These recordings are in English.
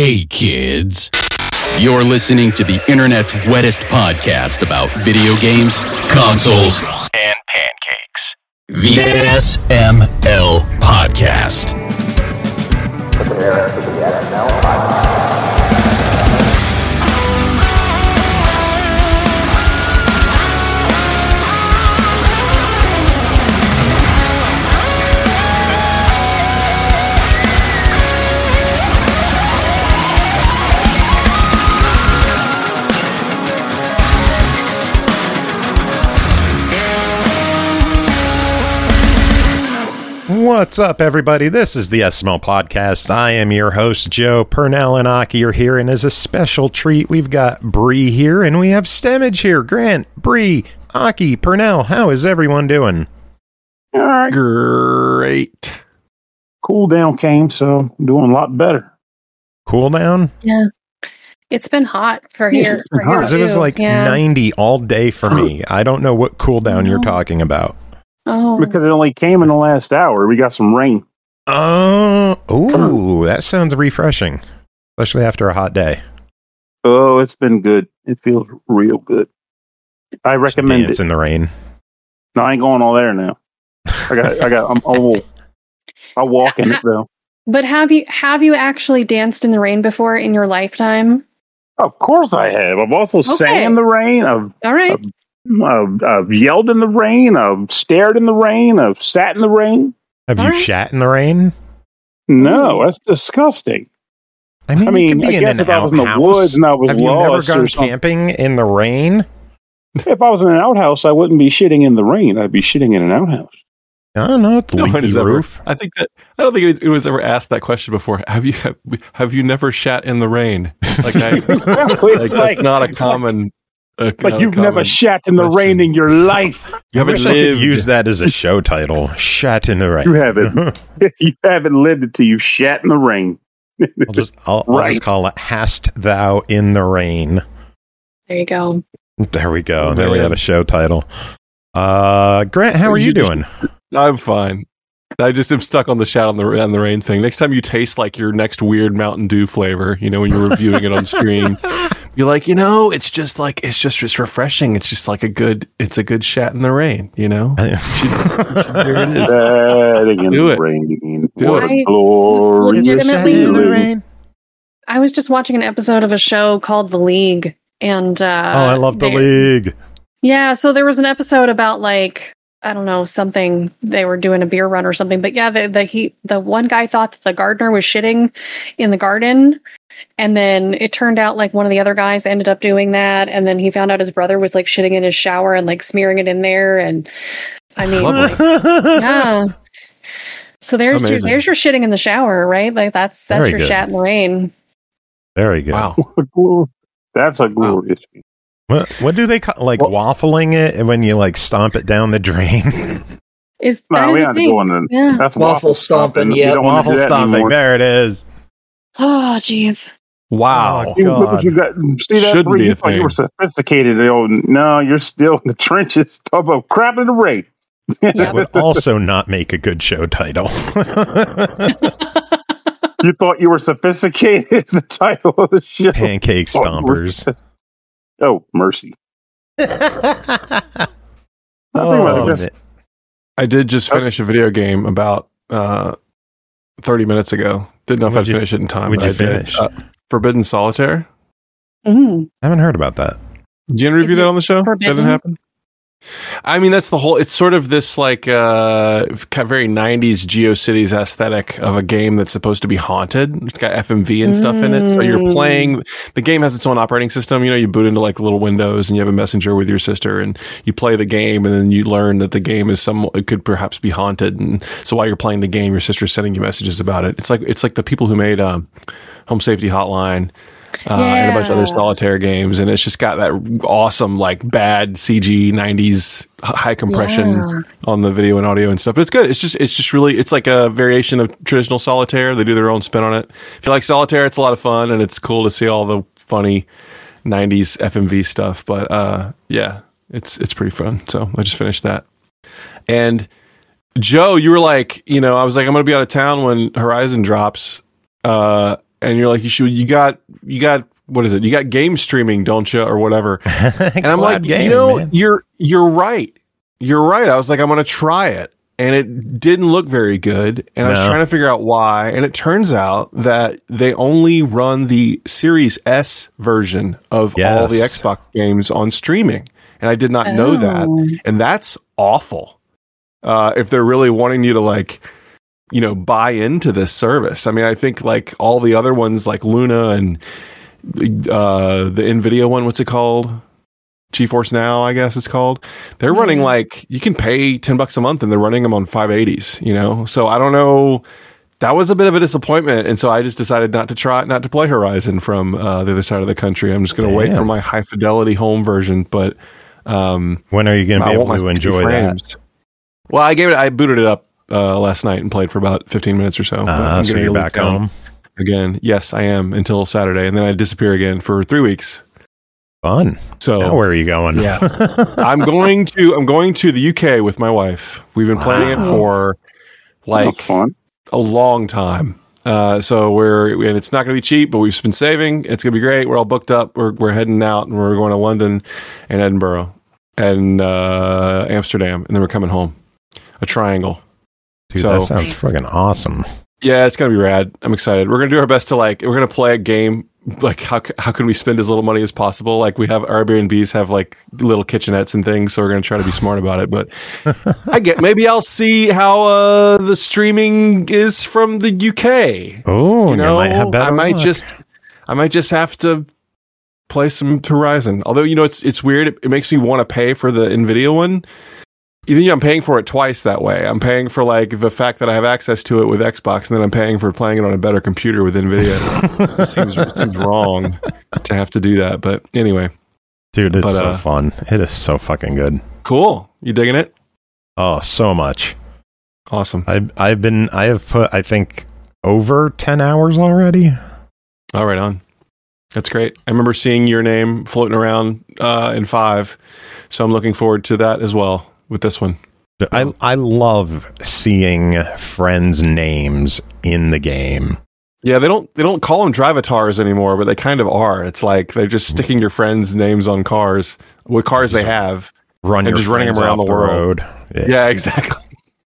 Hey kids, you're listening to the internet's wettest podcast about video games, consoles, and pancakes. The SML Podcast. Prepare for the SML Podcast. What's up, everybody? This is the SML Podcast. I am your host, Joe. Purnell and Aki are here, and as a special treat, we've got Bree here, and we have Stemage here. Grant, Bree, Aki, Purnell, how is everyone doing? All right. Great. Cool down came, so I'm doing a lot better. Cool down? Yeah. It's been hot for here. It's been for here hot. Because it was too. like Yeah. 90 all day for me. I don't know what cool down you're talking about. Oh, Because it only came in the last hour. We got some rain. Ooh, that sounds refreshing, especially after a hot day. Oh, it's been good. It feels real good. I recommend Dance it. in the rain. No, I ain't going all there now. I'm old. I'll walk in it though. but have you actually danced in the rain before in your lifetime? Of course I have. I've also sang in the rain. All right. I've yelled in the rain. I've stared in the rain. I've sat in the rain. Have All you right. shat in the rain? No, that's disgusting. I mean, I you mean, could be I in guess an if I was in the outhouse. woods and I was Have you never lost gone or something. camping in the rain? If I was in an outhouse, I wouldn't be shitting in the rain. I'd be shitting in an outhouse. I don't know. It's No one leaky has ever- roof. I don't think it was ever asked that question before. Have you never shat in the rain? Like, that's not a common. Like you've never shat in the question. rain in your life. You I haven't wish I could lived. use that as a show title. Shat in the rain. You haven't. You haven't lived it till you've shat in the rain. I'll just Right. call it "Hast Thou in the Rain." There you go. There we go. Oh, There we man. have a show title. Grant, how are you doing? I'm fine. I just am stuck on the shat on the rain thing. Next time you taste like your next weird Mountain Dew flavor, when you're reviewing it on stream, you're like, it's refreshing. It's just like a good shat in the rain, You should, there it is. Shatting in Do the it. rain. Do What it. a glorious Legitimately- Shat in the feeling. rain. I was just watching an episode of a show called The League, and I love the they- league. Yeah, so there was an episode about I don't know, something, they were doing a beer run or something, but yeah, the one guy thought that the gardener was shitting in the garden, and then it turned out like one of the other guys ended up doing that, and then he found out his brother was like shitting in his shower and like smearing it in there, and I mean, yeah. So there's Amazing. your shitting in the shower, right? Like that's Very your good. shat in the rain. Very good. Wow. That's a glorious feeling. What do they call waffling it when you like stomp it down the drain? Is No, that we is a have to thing? go on the. Yeah. That's Waffle stomping, You yeah. don't want to Waffle do that stomping. anymore. There it is. Oh, jeez. Wow. You- look what you got. See that? Shouldn't Bree? be You a thought you thing. were sophisticated. No, you're still in the trenches. Talk about crap in the rain. That would also not make a good show title. You thought you were sophisticated is the title of the show. Pancake stompers. Oh, mercy. Oh, That's- I did just finish a video game about 30 minutes ago. Didn't know if What'd I'd you- finish it in time. what'd but you I finish? did. Forbidden Solitaire. Mm. I haven't heard about that. Did you review Is that it on the show? forbidden? Didn't happen. I mean, that's the whole. It's sort of this like kind of very '90s GeoCities aesthetic of a game that's supposed to be haunted. It's got FMV and stuff in it. So you're playing. The game has its own operating system. You boot into like little windows, and you have a messenger with your sister, and you play the game, and then you learn that the game is it could perhaps be haunted. And so while you're playing the game, your sister's sending you messages about it. It's like the people who made Home Safety Hotline. And a bunch of other solitaire games, and it's just got that awesome, like bad CG '90s high compression on the video and audio and stuff. But it's good. It's just really, it's like a variation of traditional solitaire. They do their own spin on it. If you like solitaire, it's a lot of fun, and it's cool to see all the funny '90s FMV stuff. But yeah, it's pretty fun. So I just finished that. And Joe, you were like, I was like, I'm going to be out of town when Horizon drops. and you're like, you got what is it? You got game streaming, don't you, or whatever? And I'm like, man. you're right. You're right. I was like, I'm going to try it. And it didn't look very good. And I was trying to figure out why. And it turns out that they only run the Series S version of all the Xbox games on streaming. And I did not know that. And that's awful. If they're really wanting you to buy into this service. I mean, I think like all the other ones like Luna and the NVIDIA one, what's it called? GeForce Now, I guess it's called. They're running like you can pay $10 a month and they're running them on 580s, So I don't know. That was a bit of a disappointment. And so I just decided not to play Horizon from the other side of the country. I'm just going to wait for my high fidelity home version. But when are you going to be able to enjoy that? Well, I booted it up last night and played for about 15 minutes or so. So you're back home again? Yes, I am until Saturday. And then I disappear again for 3 weeks. Fun. So now where are you going? Yeah, I'm going to the UK with my wife. We've been planning it for a long time. So and it's not going to be cheap, but we've been saving. It's going to be great. We're all booked up. We're heading out, and we're going to London and Edinburgh and Amsterdam, and then we're coming home. A triangle. Dude, that sounds friggin' awesome. Yeah, it's going to be rad. I'm excited. We're going to do our best to we're going to play a game. Like how can we spend as little money as possible? Like we have Airbnbs have like little kitchenettes and things, so we're going to try to be smart about it. But maybe I'll see how the streaming is from the UK. Oh, you might have better I might just have to play some Horizon. Although it's weird. It makes me want to pay for the NVIDIA one. Even I'm paying for it twice that way. I'm paying for like the fact that I have access to it with Xbox, and then I'm paying for playing it on a better computer with NVIDIA. It seems wrong to have to do that, but anyway. Dude, it's so fun. It is so fucking good. Cool. You digging it? Oh, so much. Awesome. I have put I think over 10 hours already. All right, on. That's great. I remember seeing your name floating around in 5, so I'm looking forward to that as well. With this one, I love seeing friends' names in the game. Yeah, they don't call them drivatars anymore, but they kind of are. It's like they're just sticking your friends' names on cars with cars they have, and just running them around the road. Yeah, exactly.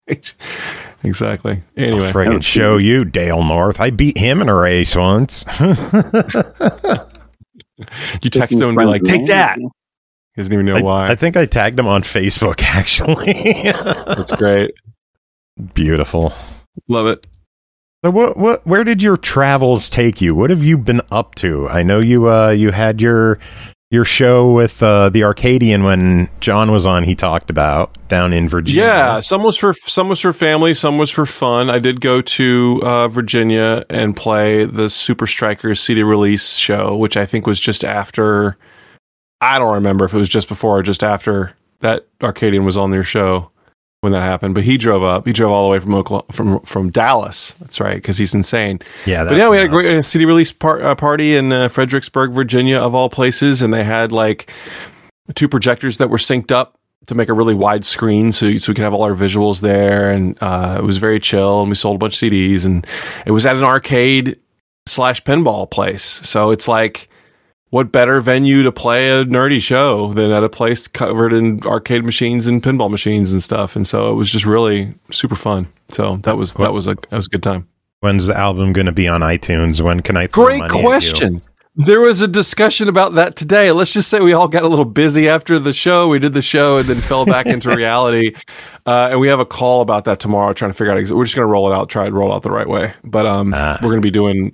Exactly. Anyway, I'll friggin' show you Dale North. I beat him in a race once. You text him and be like, "Take that." He doesn't even know why. I think I tagged him on Facebook, actually. That's great. Beautiful. Love it. So where did your travels take you? What have you been up to? I know you had your show with the Arcadian when John was on. He talked about down in Virginia. Yeah, some was for family, some was for fun. I did go to Virginia and play the Super Strikers CD release show, which I think was just after. I don't remember if it was just before or just after that Arcadian was on their show when that happened. But he drove up. He drove all the way from Dallas. That's right, because he's insane. Yeah, but we had a great CD release party in Fredericksburg, Virginia, of all places, and they had like 2 projectors that were synced up to make a really wide screen, so we could have all our visuals there. And it was very chill. And we sold a bunch of CDs, and it was at an arcade/pinball place. So it's like, what better venue to play a nerdy show than at a place covered in arcade machines and pinball machines and stuff? And so it was just really super fun. So that was a good time. When's the album going to be on iTunes? When can I throw money at you? Great question. There was a discussion about that today. Let's just say we all got a little busy after the show. We did the show and then fell back into reality. And we have a call about that tomorrow, trying to figure out. We're just going to roll it out, try to roll it out the right way. But we're going to be doing.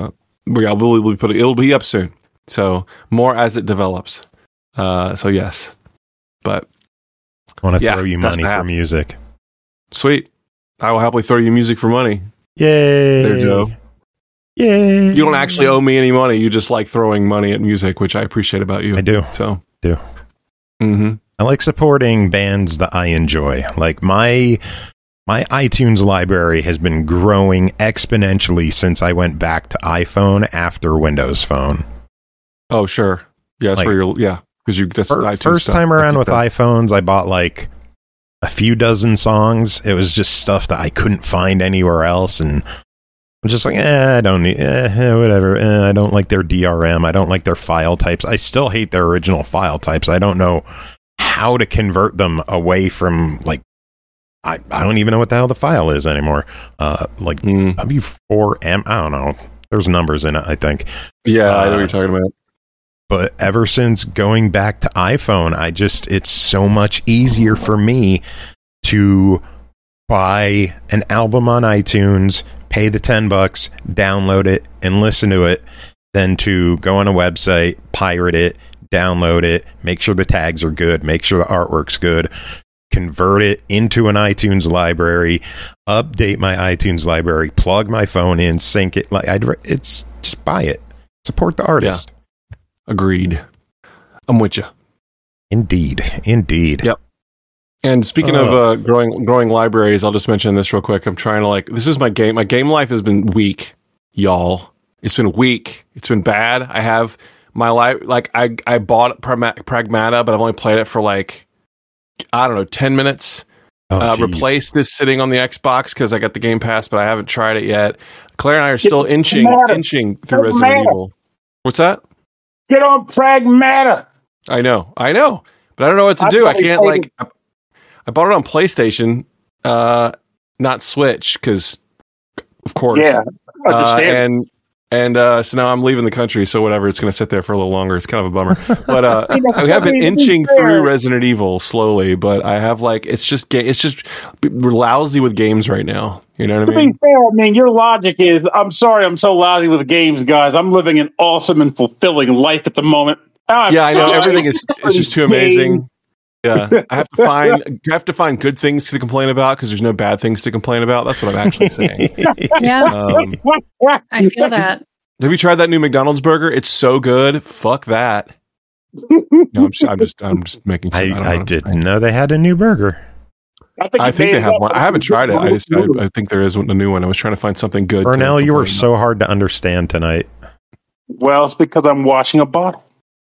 It'll be up soon. So more as it develops. So yes, but I want to throw you money for music. Sweet. I will happily throw you music for money. Yay. There, Joe. Yay. You don't actually owe me any money. You just like throwing money at music, which I appreciate about you. I do. So do. Mm-hmm. I like supporting bands that I enjoy. Like my iTunes library has been growing exponentially since I went back to iPhone after Windows Phone. Oh, sure. Yeah, that's where you're. Yeah, because that's iTunes first stuff. time around with iPhones, I bought like a few dozen songs. It was just stuff that I couldn't find anywhere else, and I'm just like, I don't need, whatever. I don't like their DRM. I don't like their file types. I still hate their original file types. I don't know how to convert them away from, like, I don't even know what the hell the file is anymore. W4M, I don't know. There's numbers in it, I think. Yeah, I know what you're talking about. But ever since going back to iPhone, it's so much easier for me to buy an album on iTunes, pay the $10, download it, and listen to it, than to go on a website, pirate it, download it, make sure the tags are good, make sure the artwork's good, convert it into an iTunes library, update my iTunes library, plug my phone in, sync it. It's just buy it, support the artist. Yeah. Agreed. I'm with you. Indeed. Yep. And speaking of growing libraries, I'll just mention this real quick. I'm trying to this is my game. My game life has been weak, y'all. It's been weak. It's been bad. I have my life, I bought Pragmata, but I've only played it for 10 minutes. Replaced this sitting on the Xbox because I got the Game Pass, but I haven't tried it yet. Claire and I are still inching through Resident Evil. What's that? Get on Pragmata. I know, but I don't know what to do. I can't I bought it on PlayStation, not Switch, because of course. Yeah, understand. So now I'm leaving the country, so whatever, it's going to sit there for a little longer. It's kind of a bummer. But I have been inching through Resident Evil slowly, but I have it's just we're lousy with games right now. You know what I mean? To be fair, your logic is, I'm sorry, I'm so lousy with games, guys. I'm living an awesome and fulfilling life at the moment. Yeah, I know. Everything is just too amazing. Yeah, I have to find good things to complain about because there's no bad things to complain about. That's what I'm actually saying. Yeah, I feel that. Have you tried that new McDonald's burger? It's so good. Fuck that. No, I'm just making sure. I didn't know they had a new burger. I think they have one. I haven't tried it. I think there is a new one. I was trying to find something good. Burnell, you were so hard to understand tonight. Well, it's because I'm washing a bottle.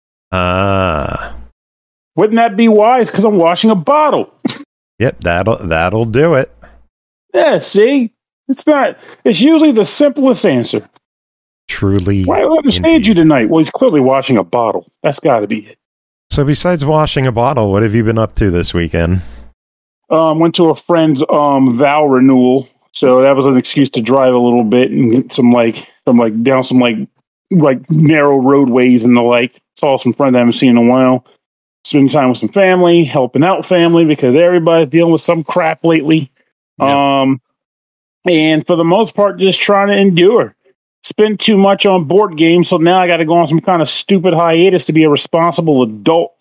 Wouldn't that be wise? Because I'm washing a bottle. Yep, that'll do it. Yeah, see? It's usually the simplest answer. Truly. Why do I understand you tonight? Well, he's clearly washing a bottle. That's got to be it. So besides washing a bottle, what have you been up to this weekend? Went to a friend's vow renewal. So that was an excuse to drive a little bit and get down some narrow roadways and the like. Saw some friends I haven't seen in a while. Spending time with some family, helping out family because everybody's dealing with some crap lately. Yeah. And for the most part, just trying to endure. Spend too much on board games, so now I got to go on some kind of stupid hiatus to be a responsible adult.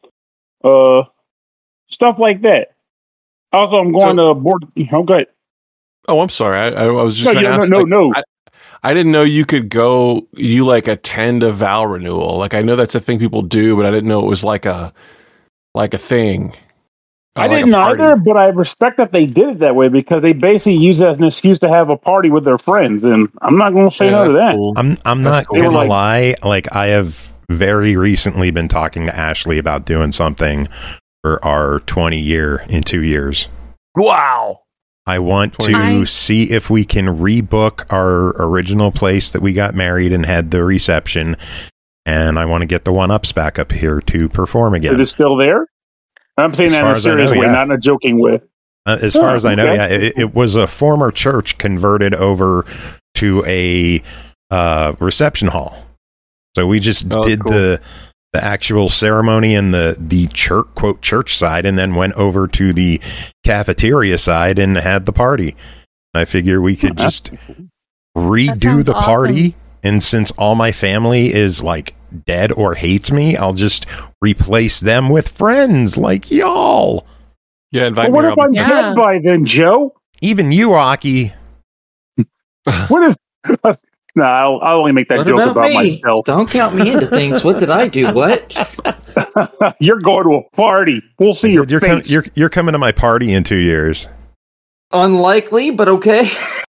Stuff like that. Also, I'm going to board. Okay. Oh, I'm sorry. I was just no. I didn't know you could go. You attend a vow renewal. I know that's a thing people do, but I didn't know it was like a thing. I didn't either, but I respect that they did it that way because they basically use it as an excuse to have a party with their friends, and I'm not going to say no to that. Cool. I'm not going to lie. I have very recently been talking to Ashley about doing something for our 20 year in 2 years. Wow. I want to see if we can rebook our original place that we got married and had the reception, and I want to get the one-ups back up here to perform again. Is it still there? I'm saying that in a serious way, not in a joking way. As far as I know, yeah. It was a former church converted over to a reception hall. So we just did cool. the actual ceremony in the church, quote, church side, and then went over to the cafeteria side and had the party. I figure we could just redo the party. Awesome. And since all my family is dead or hates me, I'll just replace them with friends like y'all. Yeah, invite me. What if I'm dead by then, Joe? Even you, Aki. What if? No, I'll only make that joke about myself. Don't count me into things. What did I do? What? You're going to a party. We'll see your face. You're coming to my party in 2 years. Unlikely, but okay.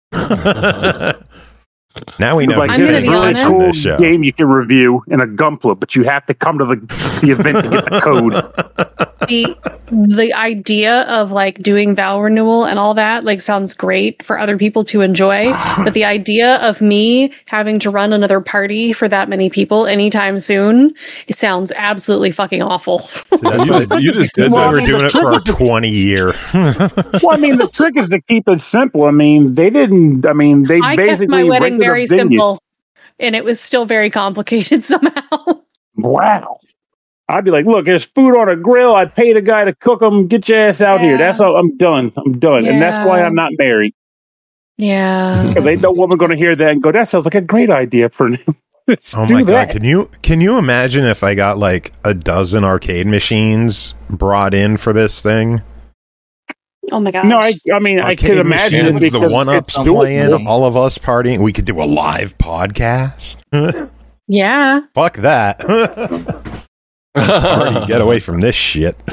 Now we know. I'm going to be honest. Cool game you can review in a Gunpla, but you have to come to the event to get the code. the idea of like doing vow renewal and all that like sounds great for other people to enjoy, but the idea of me having to run another party for that many people anytime soon, it sounds absolutely fucking awful. You just did That's why that. we're doing it for our 20 year. Well, I mean, the trick is to keep it simple. I mean, they didn't. I mean, they I basically kept my wedding rented a very venue. simple, and it was still very complicated somehow. Wow. I'd be like, look, there's food on a grill. I paid a guy to cook them. Get your ass out here. Yeah. That's all. I'm done. And that's why I'm not married. Yeah, Because ain't no woman going to hear that and go, that sounds like a great idea for him. Oh my god! Can you imagine if I got like a dozen arcade machines brought in for this thing? oh my gosh. No, I mean, I can imagine it machines, the because one-ups it's doable. playing, all of us partying. We could do a live podcast. Yeah. Fuck that. Party, get away from this shit. I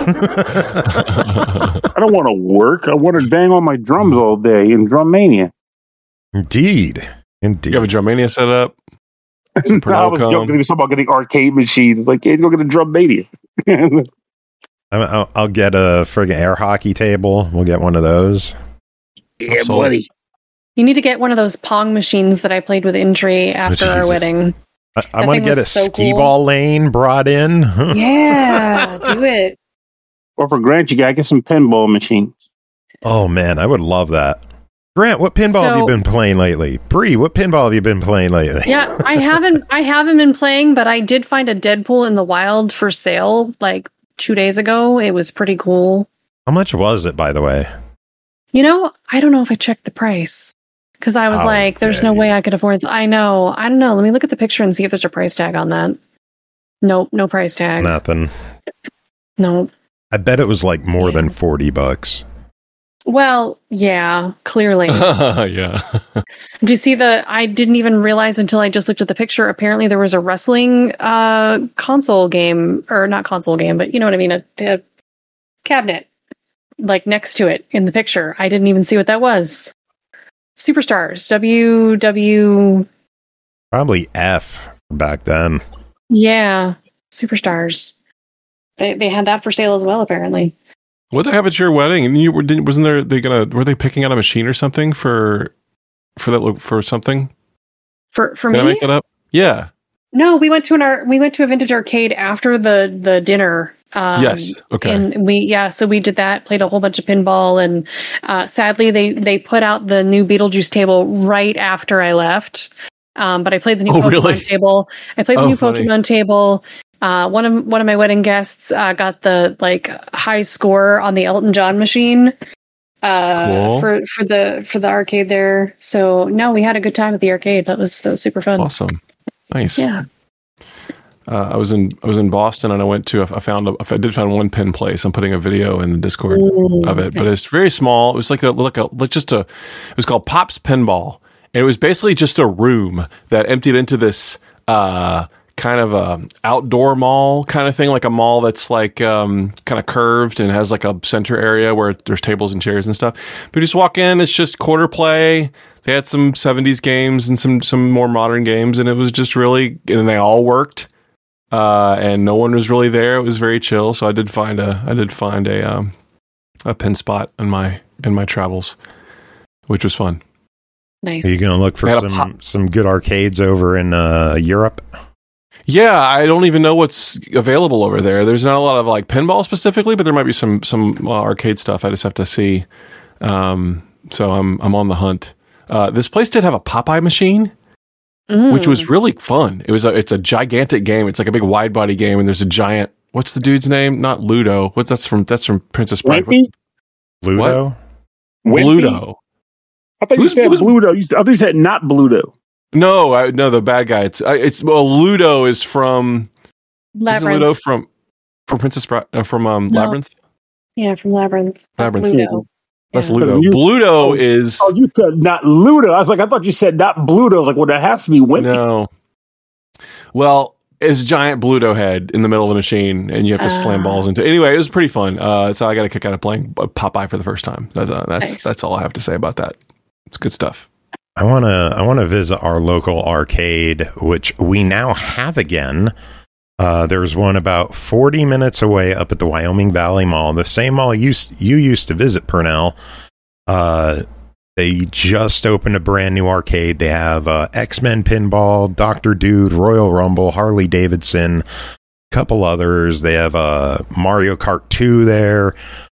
don't want to work. I want to bang on my drums all day in Drum Mania. Indeed. You have a Drummania set up? Some I was Pernod joking about getting arcade machines. Like, hey, go get a Drum Mania. I'll get a friggin' air hockey table. We'll get one of those. Yeah, buddy. You need to get one of those Pong machines that I played with Indri after our Jesus. wedding. I want to get a was so skee cool. ball lane brought in. Yeah, do it. Or for Grant, you got to get some pinball machines. Oh man, I would love that. Grant, what pinball have you So- been playing lately? Bree, what pinball have you been playing lately? Yeah, I haven't been playing, but I did find a Deadpool in the wild for sale like 2 days ago. It was pretty cool. How much was it, by the way? You know, I don't know if I checked the price because I was How like, there's dare no way you. I could afford I know. I don't know. Let me look at the picture and see if there's a price tag on that. Nope, no price tag. Nothing. No. I bet it was like more than $40. Well, yeah, clearly. Yeah. Do you see I didn't even realize until I just looked at the picture. Apparently there was a wrestling console game, or not console game, but you know what I mean, a cabinet like next to it in the picture. I didn't even see what that was. Superstars, WW. Probably F back then. Yeah, Superstars. They had that for sale as well, apparently. What they have at your wedding? And you were were they picking out a machine or something for something? For Can me? I make that up? Yeah. No, we went to a vintage arcade after the dinner. Yes. Okay. And so we did that, played a whole bunch of pinball, and sadly they put out the new Beetlejuice table right after I left. But I played the new Pokemon really? table. I played the new Funny. Pokemon table. One of my wedding guests got the like high score on the Elton John machine Cool. for the arcade there. So no, we had a good time at the arcade. That was super fun. Awesome. Nice. Yeah. I was in Boston and I did find one pin place. I'm putting a video in the Discord of it, but it's very small. It was it was called Pop's Pinball. And it was basically just a room that emptied into this kind of a outdoor mall kind of thing, like a mall that's like kind of curved and has like a center area where there's tables and chairs and stuff. But you just walk in, it's just quarter play. They had some 70s games and some more modern games, and it was just really, and they all worked. And no one was really there. It was very chill. So I did find a pin spot in my travels, which was fun. Nice. Are you going to look for They had some good arcades over in Europe? Yeah, I don't even know what's available over there. There's not a lot of like pinball specifically, but there might be some arcade stuff. I just have to see. So I'm on the hunt. This place did have a Popeye machine, which was really fun. It's a gigantic game. It's like a big wide body game, and there's a giant. What's the dude's name? Not Ludo. That's from Princess Bride. Wimpy? Ludo? Wimpy? Bluto. I thought you Who's said Bluto? Bluto. I thought you said not Bluto. No, the bad guy. Ludo is from Labyrinth. Ludo from Princess Bride, from Labyrinth. Yeah, from Labyrinth. That's Labyrinth. Ludo. That's Yeah. Ludo. You- Bluto is Oh, you said not Ludo. I was like, I thought you said not Bluto. I was like, well, that has to be Wimpy. no. Well, it's a giant Bluto head in the middle of the machine, and you have to slam balls into. Anyway, it was pretty fun. So I got a kick out of playing Popeye for the first time. That's all I have to say about that. It's good stuff. I want to visit our local arcade, which we now have again. There's one about 40 minutes away up at the Wyoming Valley Mall, the same mall you used to visit, Purnell. They just opened a brand new arcade. They have X-Men Pinball, Dr. Dude, Royal Rumble, Harley Davidson, a couple others. They have Mario Kart 2 there,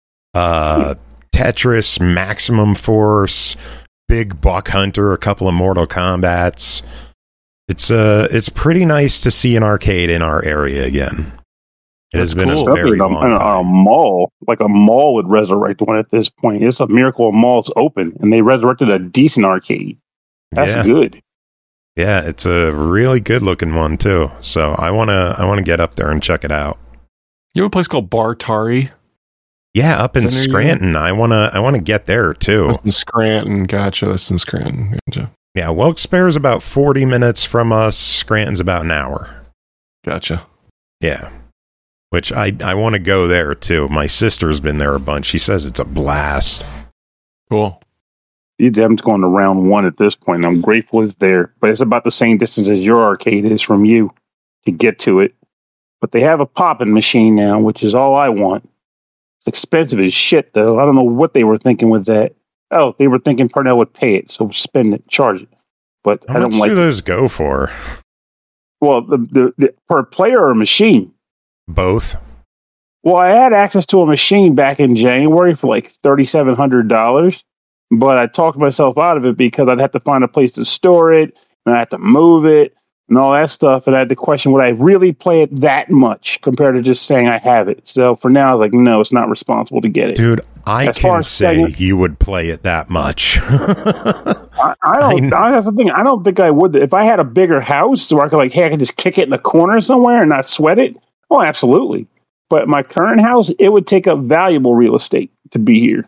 Tetris, Maximum Force, Big Buck Hunter, a couple of Mortal Kombats. It's pretty nice to see an arcade in our area again. It has been cool. a very long time. A mall, like a mall would resurrect one at this point. It's a miracle a mall's open, and they resurrected a decent arcade. That's good. Yeah, it's a really good looking one too. So I wanna get up there and check it out. You have a place called Bartari? Yeah, up in Scranton. I wanna get there too. That's in Scranton, gotcha. That's in Scranton. Gotcha. Yeah, Wilkes-Barre is about 40 minutes from us. Scranton's about an hour. Gotcha. Yeah. Which I want to go there too. My sister's been there a bunch. She says it's a blast. Cool. I'm going to round one at this point. I'm grateful it's there, but it's about the same distance as your arcade is from you to get to it. But they have a popping machine now, which is all I want. It's expensive as shit, though. I don't know what they were thinking with that. Oh, they were thinking Purnell would pay it, so spend it, charge it. But How I don't much like do those go for? Well, the per player or machine? Both. Well, I had access to a machine back in January for like $3,700, but I talked myself out of it because I'd have to find a place to store it, and I had to move it, and all that stuff. And I had to question, would I really play it that much compared to just saying I have it? So for now, I was like, no, it's not responsible to get it. Dude, I can say you would play it that much. I don't. That's the thing. I don't think I would. If I had a bigger house where I could, like, hey, I could just kick it in the corner somewhere and not sweat it. Oh, absolutely. But my current house, it would take up valuable real estate to be here.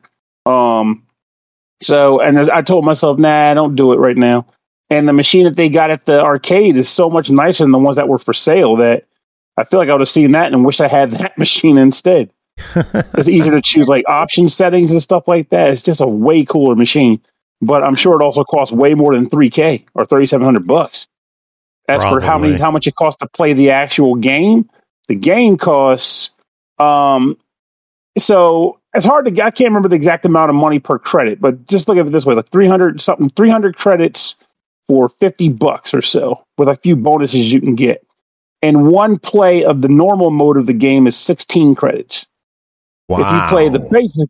So, and I told myself, nah, don't do it right now. And the machine that they got at the arcade is so much nicer than the ones that were for sale that I feel like I would have seen that and wish I had that machine instead. It's easier to choose like option settings and stuff like that. It's just a way cooler machine. But I'm sure it also costs way more than $3,000 or $3,700. As for how much it costs to play the actual game, the game costs. So it's hard to. I can't remember the exact amount of money per credit, but just look at it this way: like 300 credits for $50 or so, with a few bonuses you can get. And one play of the normal mode of the game is 16 credits. Wow. If you play the basic,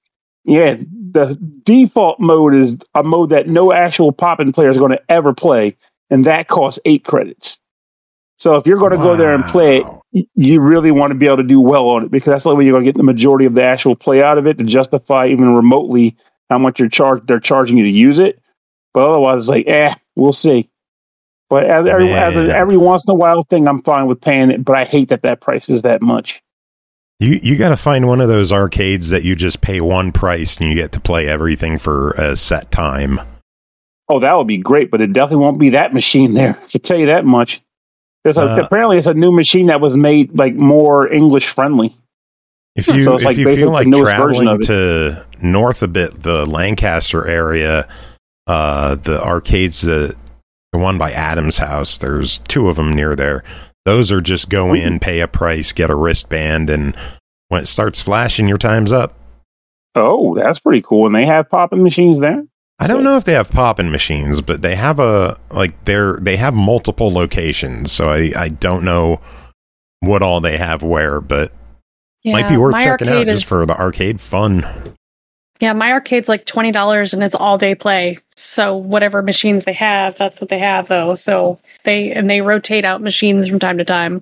the default mode is a mode that no actual poppin' player is going to ever play, and that costs 8 credits. So if you're going to go there and play it, you really want to be able to do well on it, because that's the way you're going to get the majority of the actual play out of it to justify even remotely how much they're charging you to use it. But otherwise, it's like, we'll see. But as every once in a while thing, I'm fine with paying it. But I hate that price is that much. You got to find one of those arcades that you just pay one price and you get to play everything for a set time. Oh, that would be great, but it definitely won't be that machine there. I can tell you that much. Apparently, it's a new machine that was made like more English friendly. If you feel like traveling to north a bit, the Lancaster area, the arcades, the one by Adam's house, there's 2 of them near there. Those are just go in, pay a price, get a wristband, and when it starts flashing, your time's up. Oh, that's pretty cool. And they have popping machines there? I don't know if they have popping machines, but they have they have multiple locations. So I don't know what all they have where, but might be worth checking out just for the arcade fun. Yeah, my arcade's like $20 and it's all day play. So whatever machines they have, that's what they have though. So they rotate out machines from time to time.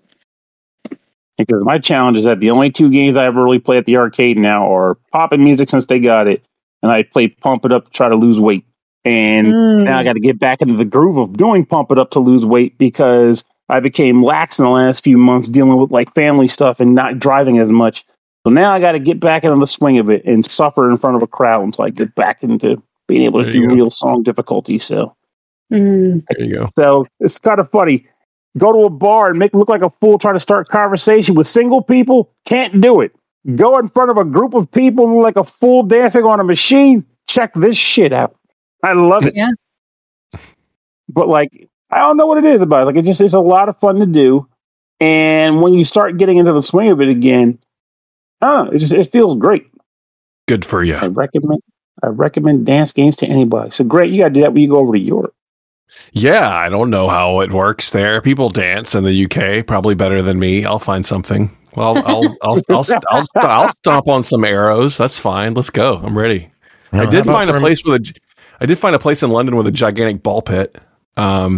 Because my challenge is that the only 2 games I ever really play at the arcade now are Poppin' Music since they got it, and I play Pump It Up to try to lose weight. And now I got to get back into the groove of doing Pump It Up to lose weight, because I became lax in the last few months dealing with like family stuff and not driving as much. So now I got to get back into the swing of it and suffer in front of a crowd until I get back into being able to do real song difficulty. So there you go. So it's kind of funny. Go to a bar and make it look like a fool trying to start conversation with single people. Can't do it. Go in front of a group of people and look like a fool dancing on a machine. Check this shit out. I love it. Yeah. But like, I don't know what it is about it. Like, it's a lot of fun to do. And when you start getting into the swing of it again, it feels great. Good for you. I recommend dance games to anybody. So great, you got to do that when you go over to Europe. Yeah, I don't know how it works there. People dance in the UK probably better than me. I'll find something. Well, I'll stomp on some arrows. That's fine. Let's go. I'm ready. I did find a place in London with a gigantic ball pit. Claire's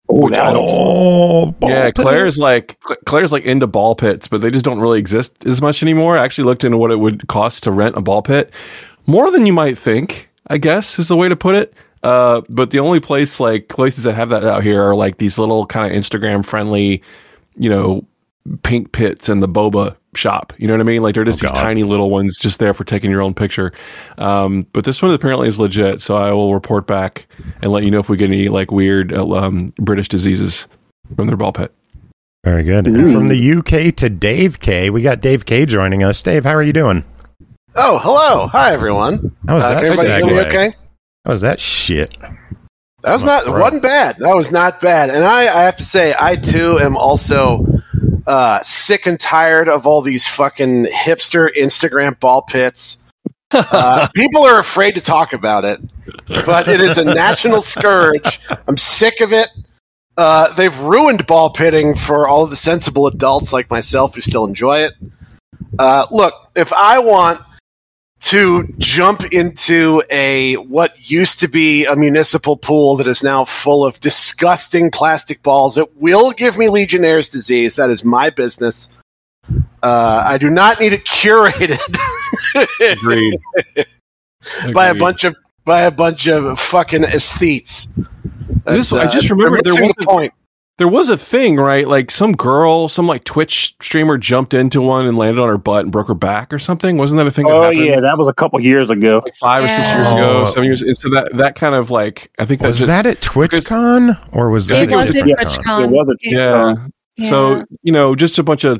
like into ball pits, but they just don't really exist as much anymore. I actually looked into what it would cost to rent a ball pit. More than you might think, I guess, is the way to put it. But the only places that have that out here are like these little kind of Instagram friendly, pink pits in the boba shop. You know what I mean? Like they're just these tiny little ones just there for taking your own picture. But this one apparently is legit. So I will report back and let you know if we get any like weird British diseases from their ball pit. Very good. And from the UK to Dave K, we got Dave K joining us. Dave, how are you doing? Oh, hello. Hi, everyone. How was that? Can everybody hear me okay? How was that shit? That wasn't bad. That was not bad. And I have to say, I too am also sick and tired of all these fucking hipster Instagram ball pits. People are afraid to talk about it, but it is a national scourge. I'm sick of it. They've ruined ball pitting for all of the sensible adults like myself who still enjoy it. Look, if I want to jump into what used to be a municipal pool that is now full of disgusting plastic balls, it will give me Legionnaire's disease. That is my business. I do not need it curated. Agreed. by a bunch of fucking aesthetes. I just remembered there was a thing, right? Like some girl, some like Twitch streamer jumped into one and landed on her butt and broke her back or something. Wasn't that a thing? Oh yeah, that was a couple years ago, like 5 or 6 years ago, 7 years. And so that kind of like, I think was that at TwitchCon or was that? It was at TwitchCon. It was at TwitchCon. Yeah. So just a bunch of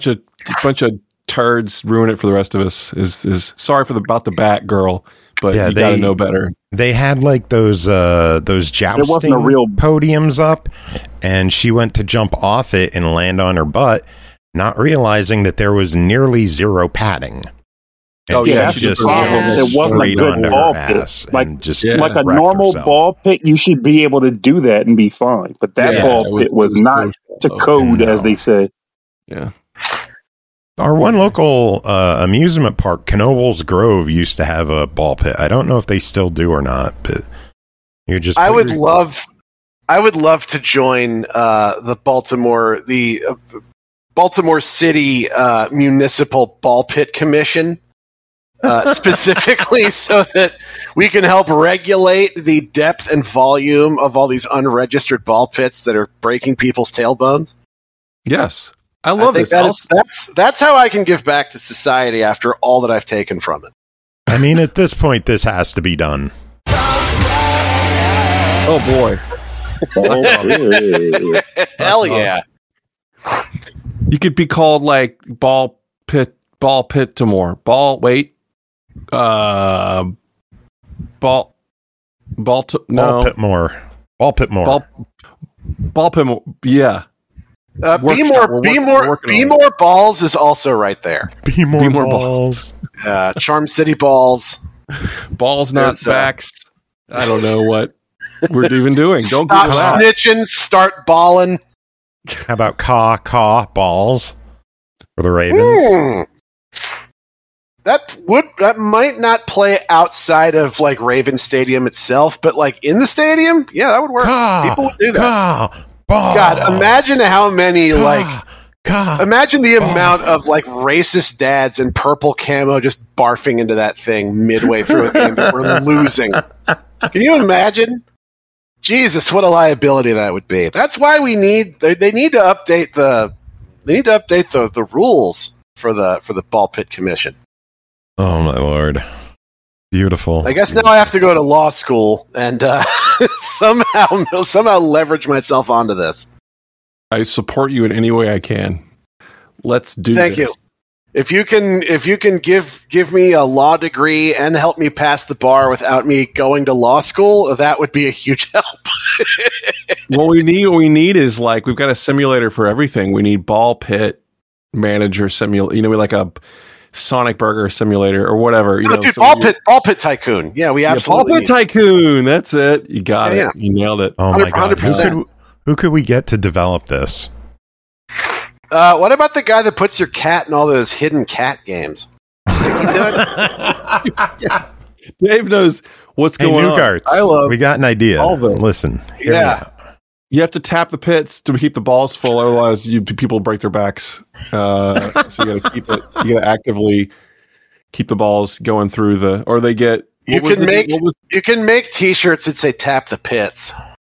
turds ruin it for the rest of us. Is sorry about the bat girl, but you gotta know better. They had like those jousting podiums up, and she went to jump off it and land on her butt, not realizing that there was nearly zero padding. And that's the problem. It wasn't a good ball pit. Like a normal ball pit, you should be able to do that and be fine. But that ball pit was not to code, as they say. Yeah. Our one local amusement park, Knoebels Grove, used to have a ball pit. I don't know if they still do or not, but you just. I would love to join the Baltimore City Municipal Ball Pit Commission, specifically so that we can help regulate the depth and volume of all these unregistered ball pits that are breaking people's tailbones. Yes. I love this. That's how I can give back to society after all that I've taken from it. I mean, at this point, this has to be done. Oh boy! Hell yeah! You could be called like ball pit to more ball. Wait, ball pit more. Yeah. Be more balls is also right there. Be more balls. Charm City balls. Balls, not backs. I don't know what we're even doing. Don't stop snitching. Start balling. How about caw balls for the Ravens? That might not play outside of like Raven Stadium itself, but like in the stadium, yeah, that would work. People would do that. God, imagine how many imagine the amount of like racist dads in purple camo just barfing into that thing midway through a game that we're losing. Can you imagine? Jesus, what a liability that would be. That's why they need to update the rules for the Ball Pit Commission. Oh my Lord. Beautiful. I guess now I have to go to law school and somehow leverage myself onto this. I support you in any way I can. Let's do this. Thank you. If you can give me a law degree and help me pass the bar without me going to law school, that would be a huge help. What we need is like we've got a simulator for everything. We need ball pit manager simulator. You know, we like a Sonic Burger simulator or whatever. You know, dude, so ball pit tycoon. Yeah, we absolutely ball pit tycoon. That's it. You got it. Yeah. You nailed it. Oh my god! 100%. Who could we get to develop this? What about the guy that puts your cat in all those hidden cat games? Dave knows what's going on. Newgarts, we got an idea. all this. Listen, hear me Yeah. out. You have to tap the pits to keep the balls full, otherwise people break their backs. So you got to keep it. You got to actively keep the balls going through the, or they get. You can make T-shirts that say "Tap the Pits."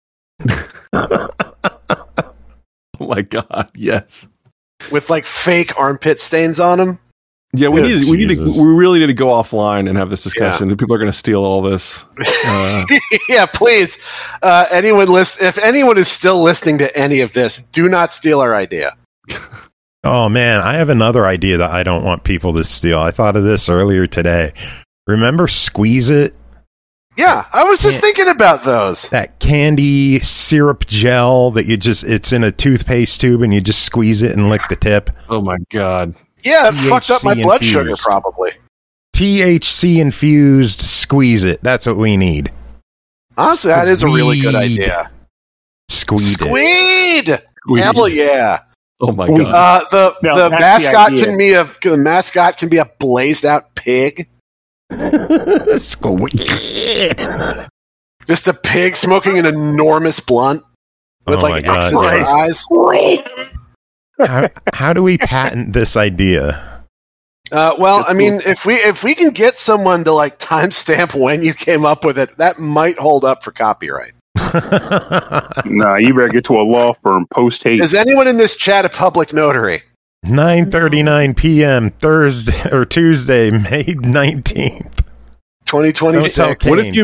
Oh my god! Yes. With like fake armpit stains on them. Yeah, we Jesus. really need to go offline and have this discussion. People are going to steal all this. Yeah, please. If anyone is still listening to any of this, do not steal our idea. Oh man, I have another idea that I don't want people to steal. I thought of this earlier today. Remember Squeeze It? Yeah, I was just thinking about those. That candy syrup gel that it's in a toothpaste tube and you just squeeze it and lick the tip. Oh my god. Yeah, it fucked up my THC blood infused. sugar probably. THC infused Squeeze It. That's what we need. Honestly, that is a really good idea. Squeed. Squeed! Hell yeah. Oh my god. The Now, that's mascot the can be a blazed out pig. Squeed. Just a pig smoking an enormous blunt with Oh like my God. X's for eyes. How do we patent this idea? Well, I mean, if we can get someone to like timestamp when you came up with it, that might hold up for copyright. Nah, you better get to a law firm post haste. Is anyone in this chat a public notary? 9:39 p.m. Tuesday, May 19th. 2026. What if you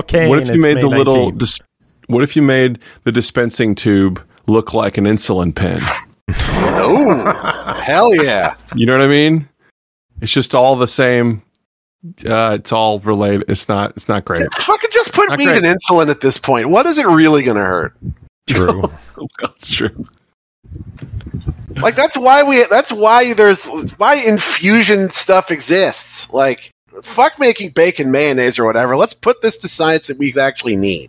what if you made the dispensing tube look like an insulin pen? Oh, hell yeah. You know what I mean? It's just all the same. It's all related. It's not great. Fucking just put Not weed great. and insulin at this point. What is it really going to hurt? True. That's true. Like that's why infusion stuff exists. Like fuck making bacon mayonnaise or whatever. Let's put this to science that we actually need.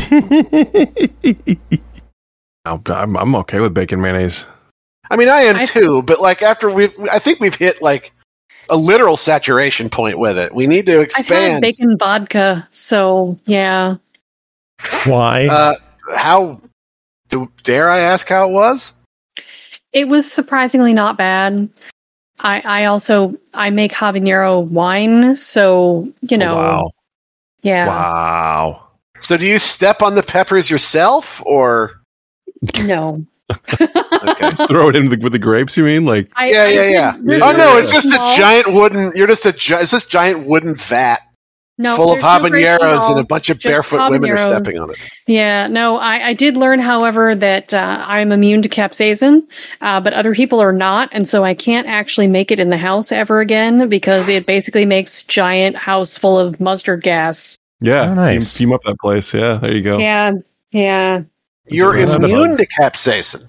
I'm okay with bacon mayonnaise. I mean, I am too, but like after I think we've hit like a literal saturation point with it. We need to I've had expand. bacon vodka, so yeah. Why? Dare I ask how it was? It was surprisingly not bad. I make habanero wine, so Wow. yeah. Wow. So do you step on the peppers yourself, or No. okay? Throw it in with the grapes, you mean? Like Yeah. There's Oh no, it's grapes just a involved. giant wooden. It's this giant wooden vat No, full of there's no grapes habaneros, and a involved, bunch of just barefoot women are habaneros. stepping on it. Yeah, no, I did learn, however, that I'm immune to capsaicin, but other people are not, and so I can't actually make it in the house ever again because it basically makes giant house full of mustard gas. yeah, Oh, nice. fume up that place. Yeah, there you go. Yeah. You're Those are the immune bugs. to capsaicin.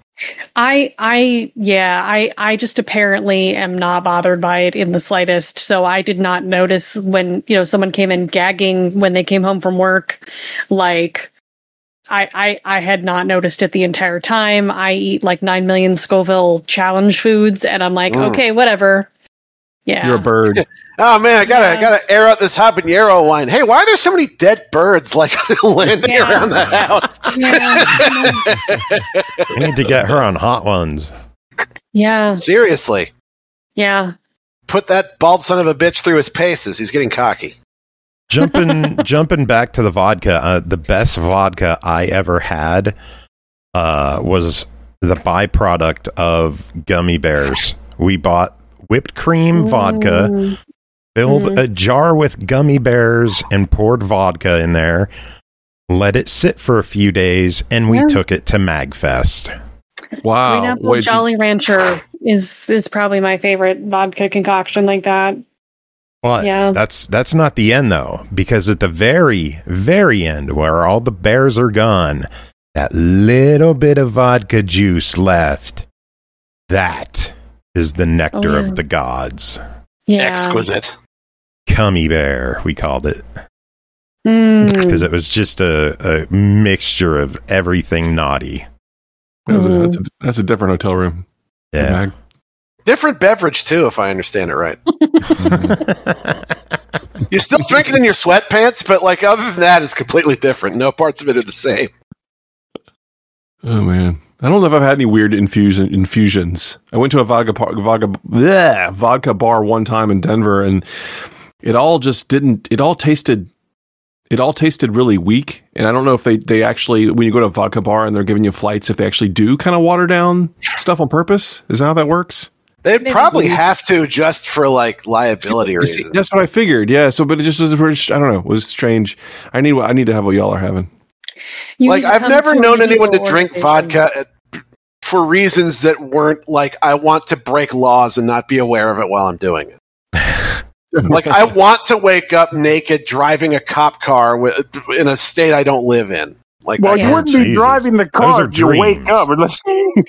I just apparently am not bothered by it in the slightest. So I did not notice when, someone came in gagging when they came home from work. Like I had not noticed it the entire time. I eat like 9 million Scoville challenge foods and I'm like, okay, whatever. Yeah. You're a bird. Oh man, I gotta air out this habanero wine. Hey, why are there so many dead birds like landing Yeah. around the house? Yeah. We need to get her on Hot Ones. Yeah. Seriously, Yeah. put that bald son of a bitch through his paces. He's getting cocky. Jumping back to the vodka, the best vodka I ever had was the byproduct of gummy bears. We bought whipped cream vodka, filled a jar with gummy bears, and poured vodka in there. Let it sit for a few days, and we took it to MagFest. Wow. Pineapple Wait, Jolly Rancher is probably my favorite vodka concoction like that. Well, Yeah. that's not the end, though, because at the very, very end, where all the bears are gone, that little bit of vodka juice left, that is the nectar Oh, yeah. of the gods. Yeah. Exquisite. Cummy bear, we called it. Mm. Because it was just a mixture of everything naughty. That's a different hotel room. Yeah. Different beverage too, if I understand it right. You're still drinking in your sweatpants, but like other than that, it's completely different. No parts of it are the same. Oh man, I don't know if I've had any weird infusions. I went to a vodka bar one time in Denver, and it all tasted really weak. And I don't know if they actually, when you go to a vodka bar and they're giving you flights, if they actually do kind of water down stuff on purpose. Is that how that works? They'd probably have to just for like liability reasons. That's what I figured. Yeah. So, but it just was, I don't know. It was strange. I need to have what y'all are having. You Like need to I've come never to a known anyone to medieval drink organization. vodka for reasons that weren't like I want to break laws and not be aware of it while I'm doing it. Like I want to wake up naked driving a cop car in a state I don't live in. Like, Well, I you can't- wouldn't be Jesus. driving the Those car are if you wake dreams. up unless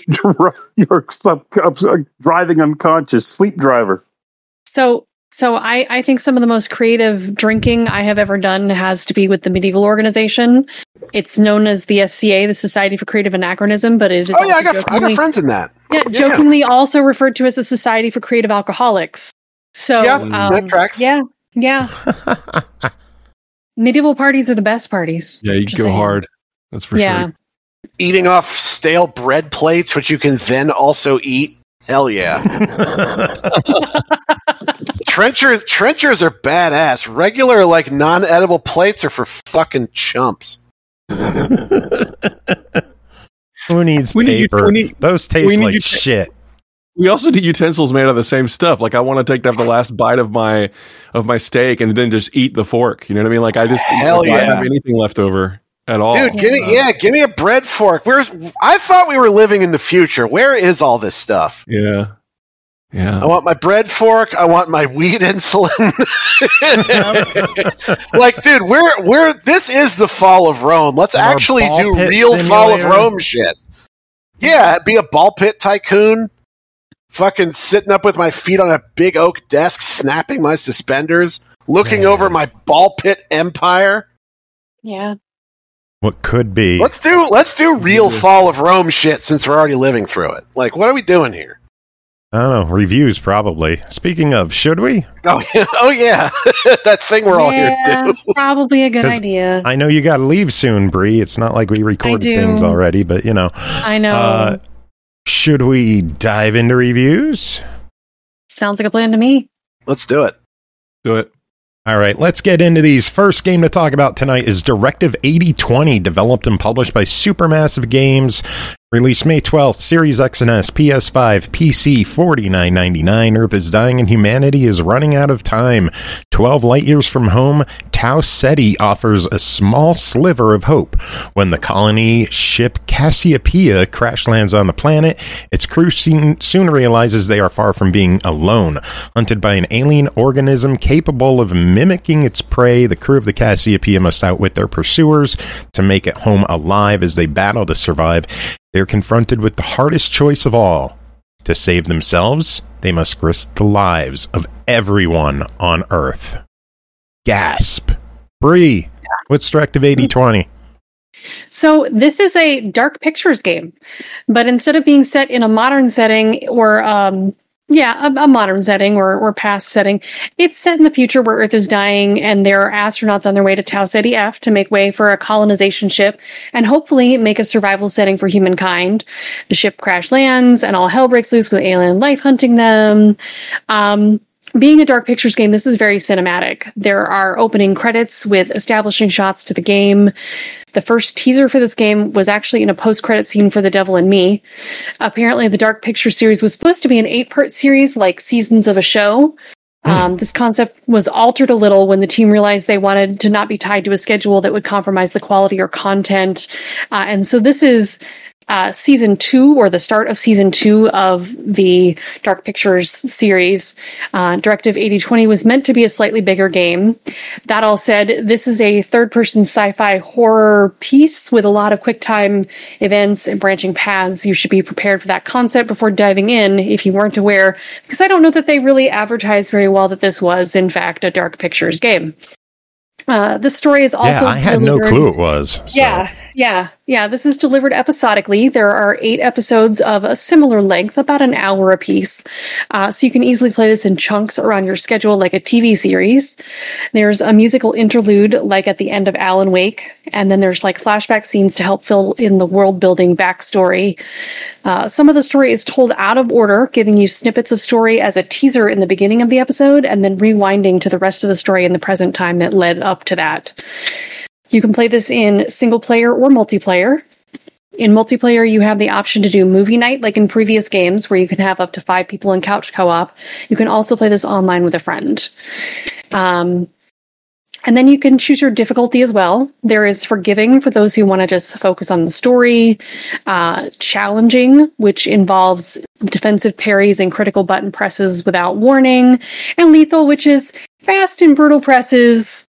you're driving unconscious, sleep driver. So I think some of the most creative drinking I have ever done has to be with the medieval organization. It's known as the SCA, the Society for Creative Anachronism, but it is Oh yeah, I also got friends in that. jokingly also referred to as the Society for Creative Alcoholics. So Yeah, that tracks. Yeah. Medieval parties are the best parties. Yeah, you Just go saying. hard. That's for Yeah. sure. Eating off stale bread plates, which you can then also eat. Hell yeah. Trenchers are badass. Regular, like, non-edible plates are for fucking chumps. Who needs We need- paper? we need- Those we taste need like you- shit. We also need utensils made out of the same stuff. Like I want to take the last bite of my steak and then just eat the fork. You know what I mean? Like I just Hell I don't yeah. have anything left over at all. Dude, give me a bread fork. I thought we were living in the future. Where is all this stuff? Yeah. I want my bread fork. I want my weed insulin. Like, dude, we're this is the fall of Rome. Let's And our actually ball do pit real fall of simulator. Rome shit. Yeah, be a ball pit tycoon. Fucking sitting up with my feet on a big oak desk, snapping my suspenders, looking Man. over my ball pit empire. Yeah. What could be? Let's do real fall of Rome shit since we're already living through it. Like, what are we doing here? I don't know. Reviews, probably. Speaking of, should we? Oh yeah, that thing we're all here to do. Probably a good 'Cause idea. I know you got to leave soon, Bree. It's not like we recorded do. things already, but you know. I know. Should we dive into reviews? Sounds like a plan to me. Let's do it. Do it. All right, let's get into these. First game to talk about tonight is Directive 8020, developed and published by Supermassive Games. Released May 12th, Series X and S, PS5, PC, $49.99. Earth is dying and humanity is running out of time. 12 light years from home, Tau Ceti offers a small sliver of hope. When the colony ship Cassiopeia crash lands on the planet, its crew soon realizes they are far from being alone. Hunted by an alien organism capable of mimicking its prey, the crew of the Cassiopeia must outwit their pursuers to make it home alive as they battle to survive. They're confronted with the hardest choice of all. To save themselves, they must risk the lives of everyone on Earth. Gasp. Bree, what's Directive 8020? So this is a Dark Pictures game, but instead of being set in a modern setting or a modern setting or past setting, it's set in the future where Earth is dying and there are astronauts on their way to Tau Ceti F to make way for a colonization ship and hopefully make a survival setting for humankind. The ship crash lands and all hell breaks loose with alien life hunting them. Being a Dark Pictures game, this is very cinematic. There are opening credits with establishing shots to the game. The first teaser for this game was actually in a post-credit scene for The Devil and Me. Apparently, the Dark Pictures series was supposed to be an 8-part series, like seasons of a show. This concept was altered a little when the team realized they wanted to not be tied to a schedule that would compromise the quality or content. And so this is season 2, or the start of season 2 of the Dark Pictures series. Directive 8020 was meant to be a slightly bigger game. That all said, this is a third-person sci-fi horror piece with a lot of quick-time events and branching paths. You should be prepared for that concept before diving in if you weren't aware, because I don't know that they really advertised very well that this was, in fact, a Dark Pictures game. This story is also I had no clue it was. So. Yeah. This is delivered episodically. There are 8 episodes of a similar length, about an hour apiece. So you can easily play this in chunks around your schedule like a TV series. There's a musical interlude like at the end of Alan Wake. And then there's like flashback scenes to help fill in the world-building backstory. Some of the story is told out of order, giving you snippets of story as a teaser in the beginning of the episode, and then rewinding to the rest of the story in the present time that led up to that. You can play this in single player or multiplayer. In multiplayer, you have the option to do movie night, like in previous games, where you can have up to 5 people in couch co-op. You can also play this online with a friend. And then you can choose your difficulty as well. There is forgiving for those who want to just focus on the story, challenging, which involves defensive parries and critical button presses without warning, and lethal, which is fast and brutal presses.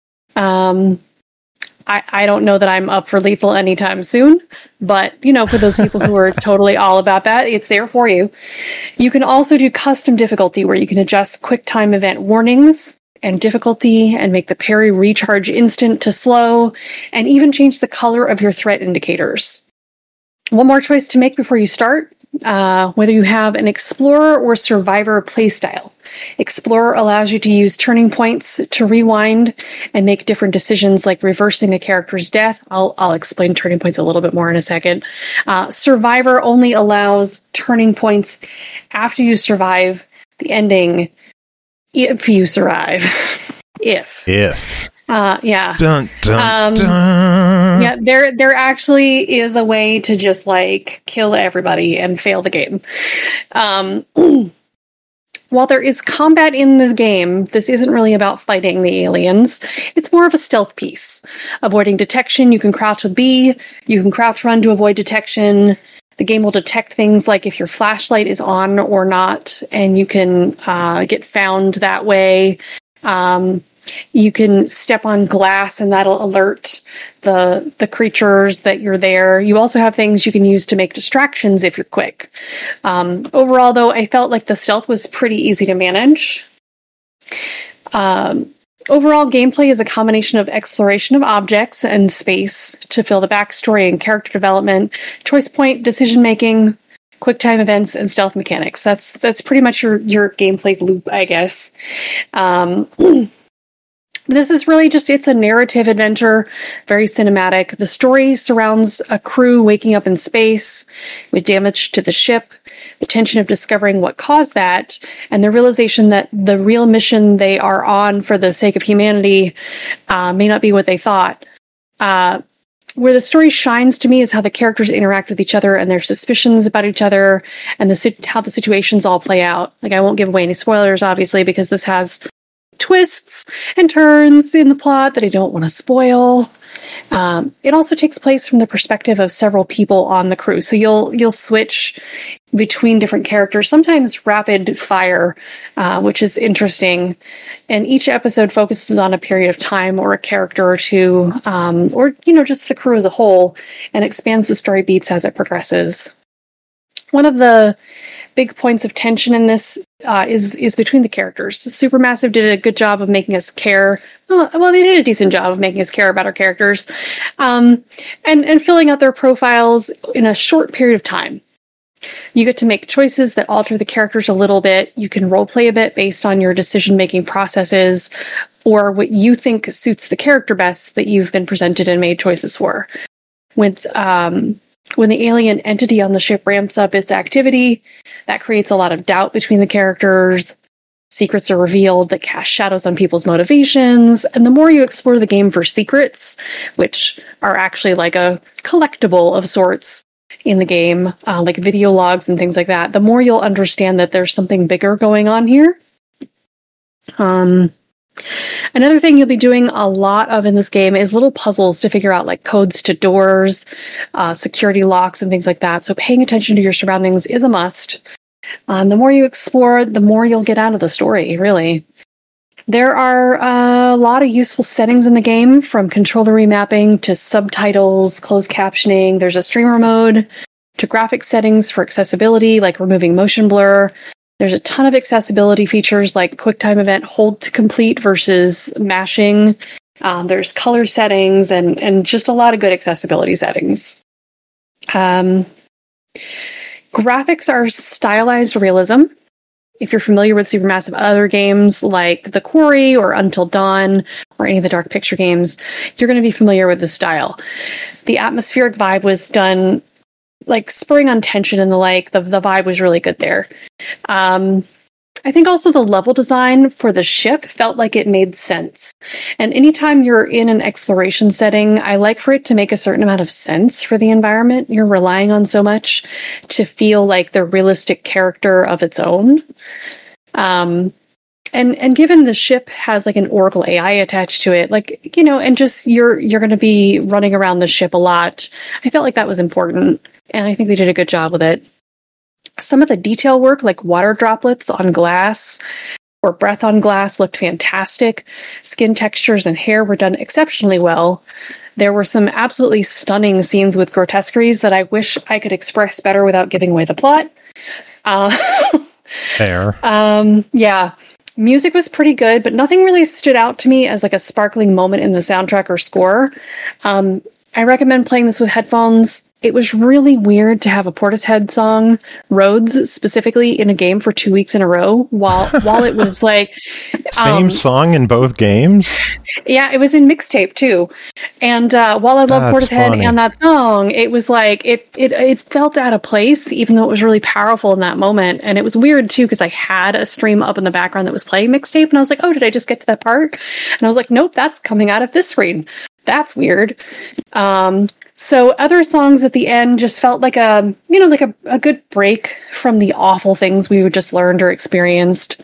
I don't know that I'm up for lethal anytime soon, but, for those people who are totally all about that, it's there for you. You can also do custom difficulty, where you can adjust quick time event warnings and difficulty and make the parry recharge instant to slow, and even change the color of your threat indicators. One more choice to make before you start, whether you have an Explorer or Survivor playstyle. Explorer allows you to use turning points to rewind and make different decisions, like reversing a character's death. I'll explain turning points a little bit more in a second. Survivor only allows turning points after you survive the ending, if you survive. If. Yeah. Dun, dun, dun. Yeah, there actually is a way to just like kill everybody and fail the game. While there is combat in the game, this isn't really about fighting the aliens. It's more of a stealth piece. Avoiding detection, you can crouch with B, you can crouch run to avoid detection. The game will detect things like if your flashlight is on or not, and you can get found that way. You can step on glass and that'll alert the creatures that you're there. You also have things you can use to make distractions if you're quick. Overall, though, I felt like the stealth was pretty easy to manage. Overall, gameplay is a combination of exploration of objects and space to fill the backstory and character development, choice point decision-making, quick-time events, and stealth mechanics. That's pretty much your gameplay loop, I guess. This is really it's a narrative adventure, very cinematic. The story surrounds a crew waking up in space with damage to the ship, the tension of discovering what caused that, and the realization that the real mission they are on for the sake of humanity may not be what they thought. Where the story shines to me is how the characters interact with each other and their suspicions about each other, and how the situations all play out. Like, I won't give away any spoilers, obviously, because this has twists and turns in the plot that I don't want to spoil. It also takes place from the perspective of several people on the crew, so you'll switch between different characters, sometimes rapid fire, which is interesting. And each episode focuses on a period of time or a character or two, or just the crew as a whole, and expands the story beats as it progresses. One of the big points of tension in this is between the characters. Supermassive did a good job of making us care. Well, they did a decent job of making us care about our characters, and filling out their profiles in a short period of time. You get to make choices that alter the characters a little bit. You can roleplay a bit based on your decision-making processes or what you think suits the character best that you've been presented and made choices for. When the alien entity on the ship ramps up its activity, that creates a lot of doubt between the characters. Secrets are revealed that cast shadows on people's motivations, and the more you explore the game for secrets, which are actually like a collectible of sorts in the game, like video logs and things like that, the more you'll understand that there's something bigger going on here. Another thing you'll be doing a lot of in this game is little puzzles to figure out like codes to doors, security locks, and things like that. So paying attention to your surroundings is a must. The more you explore, the more you'll get out of the story, really. There are a lot of useful settings in the game, from controller remapping to subtitles, closed captioning. There's a streamer mode to graphic settings for accessibility, like removing motion blur. There's a ton of accessibility features like QuickTime Event hold to complete versus mashing. There's color settings and just a lot of good accessibility settings. Graphics are stylized realism. If you're familiar with Supermassive other games like The Quarry or Until Dawn or any of the Dark Picture games, you're going to be familiar with the style. The atmospheric vibe was done like spurring on tension and the like. The vibe was really good there. I think also the level design for the ship felt like it made sense. And anytime you're in an exploration setting, I like for it to make a certain amount of sense for the environment you're relying on so much to feel like the realistic character of its own. And given the ship has like an Oracle AI attached to it, like, you know, and just you're going to be running around the ship a lot, I felt like that was important. And I think they did a good job with it. Some of the detail work, like water droplets on glass or breath on glass, looked fantastic. Skin textures and hair were done exceptionally well. There were some absolutely stunning scenes with grotesqueries that I wish I could express better without giving away the plot. Fair. Yeah. Music was pretty good, but nothing really stood out to me as like a sparkling moment in the soundtrack or score. I recommend playing this with headphones. It was really weird to have a Portishead song, Roads, specifically in a game for 2 weeks in a row, while it was like... Same song in both games? Yeah, it was in mixtape, too. And while I love Portishead and that song, it was like, it felt out of place, even though it was really powerful in that moment. And it was weird, too, because I had a stream up in the background that was playing mixtape, and I was like, oh, did I just get to that part? And I was like, nope, that's coming out of this screen. That's weird. So other songs at the end just felt like a good break from the awful things we just learned or experienced.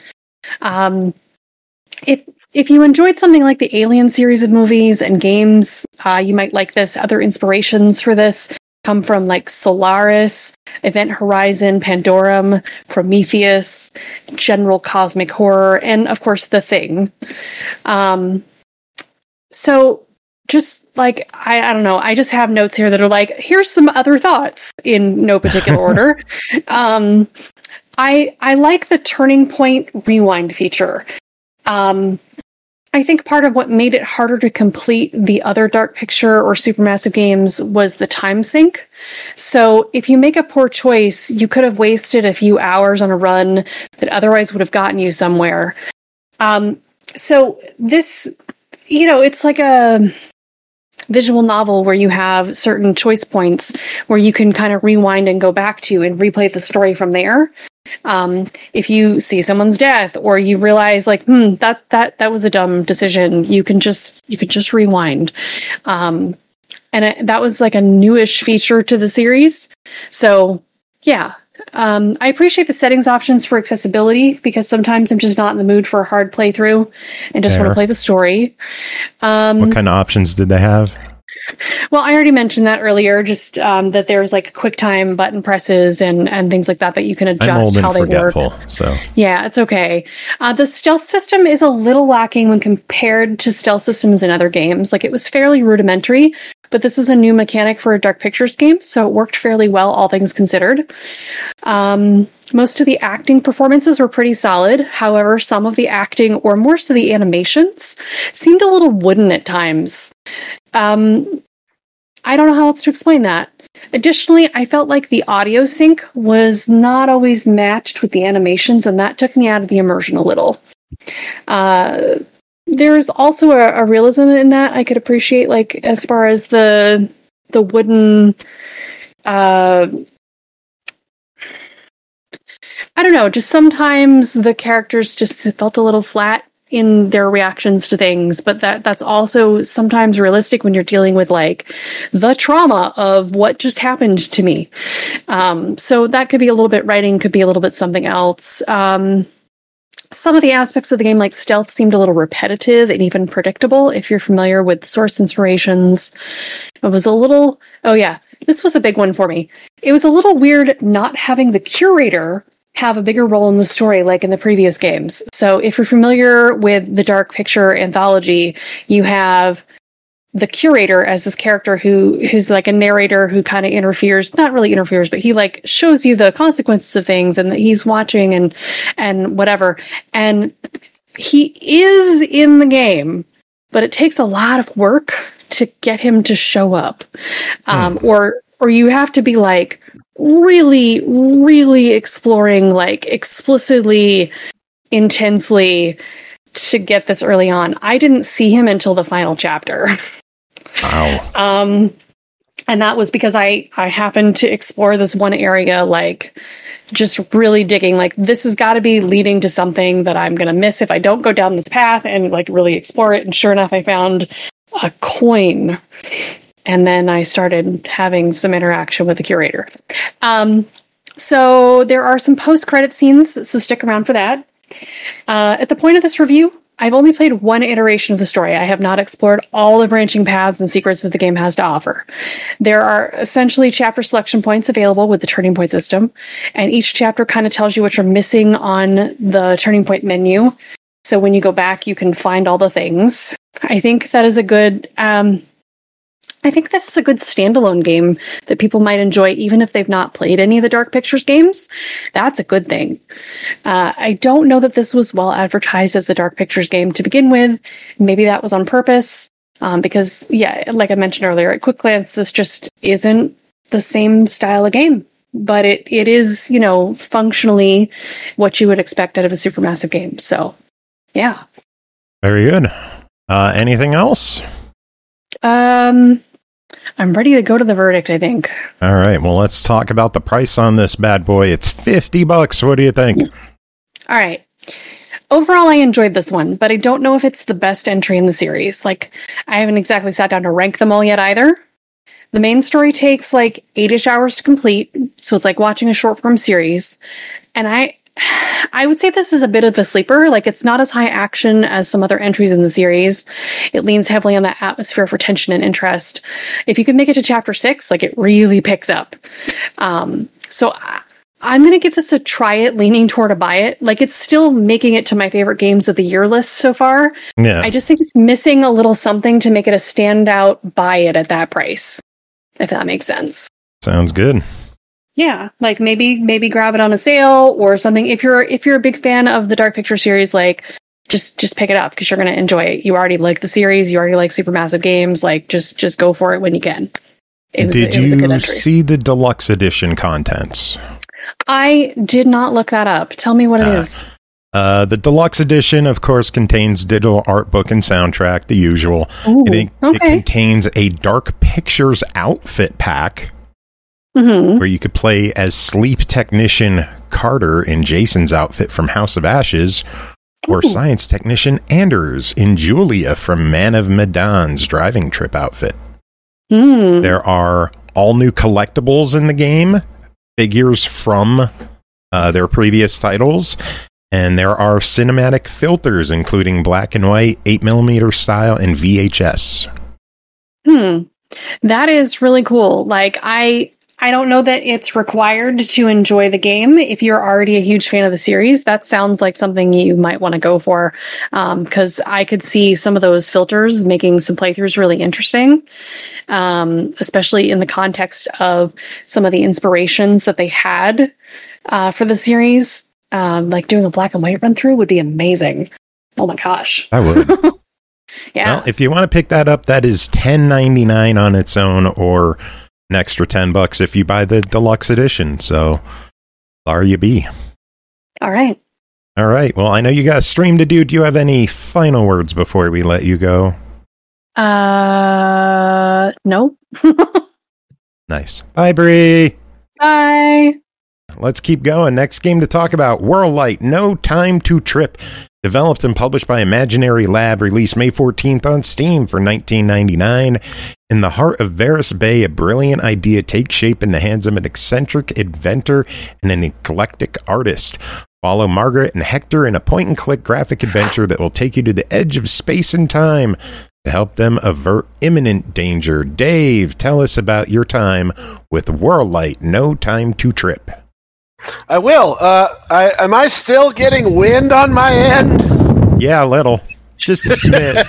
If you enjoyed something like the Alien series of movies and games, you might like this. Other inspirations for this come from like Solaris, Event Horizon, Pandorum, Prometheus, general cosmic horror, and of course The Thing. So just like, I don't know, I just have notes here that are like, here's some other thoughts in no particular order. I like the turning point rewind feature. I think part of what made it harder to complete the other Dark Picture or Supermassive games was the time sink. So if you make a poor choice, you could have wasted a few hours on a run that otherwise would have gotten you somewhere. So this, you know, it's like a visual novel where you have certain choice points where you can kind of rewind and go back to and replay the story from there. If you see someone's death or you realize like, that was a dumb decision, you can just rewind. And that was like a newish feature to the series. So yeah, I appreciate the settings options for accessibility because sometimes I'm just not in the mood for a hard playthrough and just want to play the story. What kind of options did they have? Well, I already mentioned that earlier, just that there's like QuickTime button presses and things like that you can adjust how they work. So yeah, it's okay. The stealth system is a little lacking when compared to stealth systems in other games. Like it was fairly rudimentary, but this is a new mechanic for a Dark Pictures game, so it worked fairly well, all things considered. Most of the acting performances were pretty solid. However, some of the acting, or more so the animations, seemed a little wooden at times. I don't know how else to explain that. Additionally, I felt like the audio sync was not always matched with the animations, and that took me out of the immersion a little. There's also a realism in that I could appreciate, like as far as the wooden. I don't know, just sometimes the characters just felt a little flat in their reactions to things, but that's also sometimes realistic when you're dealing with like the trauma of what just happened to me. So that could be a little bit writing, could be a little bit something else. some of the aspects of the game, like stealth, seemed a little repetitive and even predictable. If you're familiar with source inspirations, it was a little, oh yeah, this was a big one for me. It was a little weird not having the curator have a bigger role in the story like in the previous games. So if you're familiar with the Dark Picture anthology, you have the curator as this character who's like a narrator who kind of interferes, not really interferes, but he like shows you the consequences of things and that he's watching and whatever. And he is in the game, but it takes a lot of work to get him to show up. Or you have to be like really, really exploring, like explicitly, intensely to get this early on. I didn't see him until the final chapter. Wow. And that was because I happened to explore this one area, like just really digging, like this has got to be leading to something that I'm going to miss if I don't go down this path and like really explore it. And sure enough, I found a coin. And then I started having some interaction with the curator. So there are some post-credit scenes, so stick around for that. At the point of this review, I've only played one iteration of the story. I have not explored all the branching paths and secrets that the game has to offer. There are essentially chapter selection points available with the turning point system, and each chapter kind of tells you what you're missing on the turning point menu. So when you go back, you can find all the things. I think that is a good... I think this is a good standalone game that people might enjoy even if they've not played any of the Dark Pictures games. That's a good thing. I don't know that this was well advertised as a Dark Pictures game to begin with. Maybe that was on purpose because, yeah, like I mentioned earlier, at quick glance, this just isn't the same style of game. But it is, you know, functionally what you would expect out of a supermassive game. So, yeah. Very good. Anything else? I'm ready to go to the verdict, I think. All right. Well, let's talk about the price on this bad boy. It's $50. What do you think? All right. Overall, I enjoyed this one, but I don't know if it's the best entry in the series. Like, I haven't exactly sat down to rank them all yet either. The main story takes like 8-ish hours to complete, so it's like watching a short form series. And I would say this is a bit of a sleeper. Like, it's not as high action as some other entries in the series. It leans heavily on that atmosphere for tension and interest. If you can make it to chapter 6, like, it really picks up. So I'm going to give this a try it, leaning toward a buy it. Like, it's still making it to my favorite games of the year list so far. Yeah. I just think it's missing a little something to make it a standout buy it at that price, if that makes sense. Sounds good. Yeah, like maybe grab it on a sale or something. If you're a big fan of the Dark Picture series, like just pick it up because you're going to enjoy it. You already like the series. You already like supermassive games. Like just go for it when you can. Did you see the deluxe edition contents? I did not look that up. Tell me what it is. The deluxe edition, of course, contains digital art book and soundtrack, the usual. Ooh, it contains a Dark Pictures outfit pack. Mm-hmm. Where you could play as sleep technician Carter in Jason's outfit from House of Ashes, or science technician Anders in Julia from Man of Medan's driving trip outfit. There are all new collectibles in the game, figures from their previous titles, and there are cinematic filters, including black and white, 8mm style, and VHS. That is really cool. Like, I don't know that it's required to enjoy the game. If you're already a huge fan of the series, that sounds like something you might want to go for. Because I could see some of those filters making some playthroughs really interesting. Especially in the context of some of the inspirations that they had for the series. Like doing a black and white run through would be amazing. Oh my gosh. I would. Yeah. Well, if you want to pick that up, that is $10.99 on its own, or an extra $10 if you buy the deluxe edition. So, there you be. All right. All right. Well, I know you got a stream to do. Do you have any final words before we let you go? No. Nice. Bye, Bree. Bye. Let's keep going. Next game to talk about, Whirllight, No Time to Trip. Developed and published by Imaginary Lab, released May 14th on Steam for $19.99. In the heart of Varus Bay, a brilliant idea takes shape in the hands of an eccentric inventor and an eclectic artist. Follow Margaret and Hector in a point-and-click graphic adventure that will take you to the edge of space and time to help them avert imminent danger. Dave, tell us about your time with Whirlite No Time to Trip. I will. Am I still getting wind on my end? Yeah, a little. Just a smidge.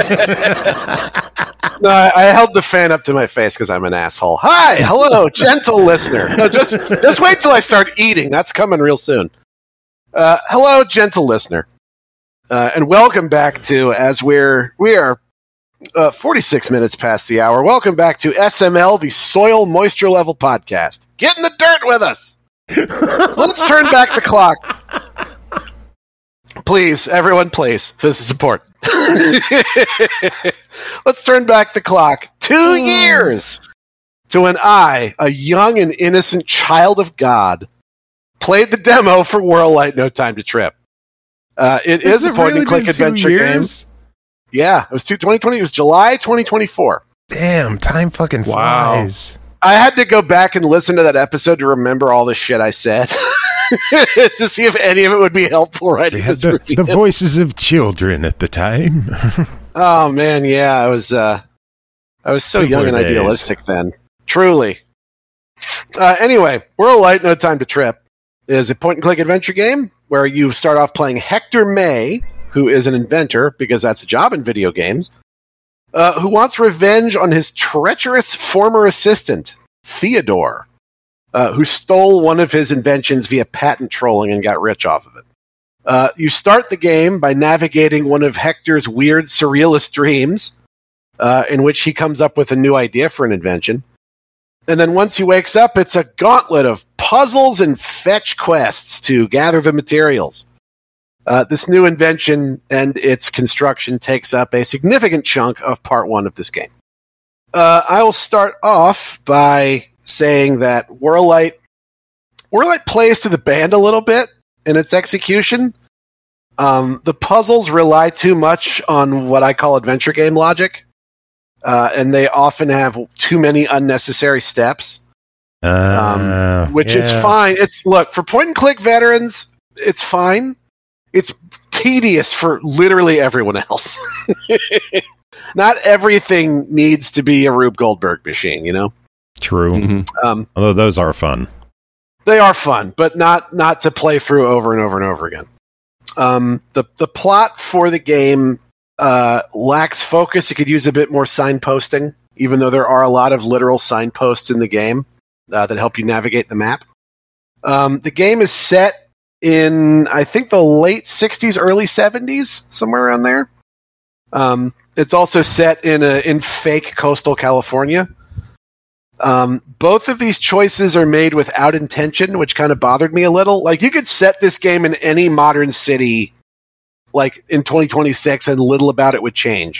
No, I held the fan up to my face because I'm an asshole. Hi, hello, gentle listener. No, just wait till I start eating. That's coming real soon. Hello, gentle listener, and welcome back to we are 46 minutes past the hour. Welcome back to SML, the Soil Moisture Level Podcast. Get in the dirt with us. So let's turn back the clock. Please, everyone, please. This is important. Let's turn back the clock 2 years to when I, a young and innocent child of God, played the demo for Whirlite No Time to Trip. It is a point-and-click adventure game. Yeah, it was 2020. It was July 2024. Damn, time fucking flies. I had to go back and listen to that episode to remember all the shit I said. To see if any of it would be helpful writing this review. The voices of children at the time. Oh man, yeah, I was so Simpler young and days. idealistic then. Truly. Anyway, Whirlite No Time to Trip is a point-and-click adventure game where you start off playing Hector May, who is an inventor, because that's a job in video games, who wants revenge on his treacherous former assistant, Theodore, who stole one of his inventions via patent trolling and got rich off of it. You start the game by navigating one of Hector's weird surrealist dreams, in which he comes up with a new idea for an invention. And then once he wakes up, it's a gauntlet of puzzles and fetch quests to gather the materials. This new invention and its construction takes up a significant chunk of part one of this game. I will start off by saying that Whirlite plays to the band a little bit in its execution. The puzzles rely too much on what I call adventure game logic, and they often have too many unnecessary steps, which is fine. Look, for point-and-click veterans, it's fine. It's tedious for literally everyone else. Not everything needs to be a Rube Goldberg machine, you know? True. Mm-hmm. Although those are fun. They are fun, but not to play through over and over and over again. The plot for the game lacks focus. It could use a bit more signposting, even though there are a lot of literal signposts in the game that help you navigate the map. The game is set in, I think, the late 60s, early 70s, somewhere around there. It's also set in fake coastal California. Both of these choices are made without intention, which kind of bothered me a little. Like, you could set this game in any modern city, like in 2026, and little about it would change.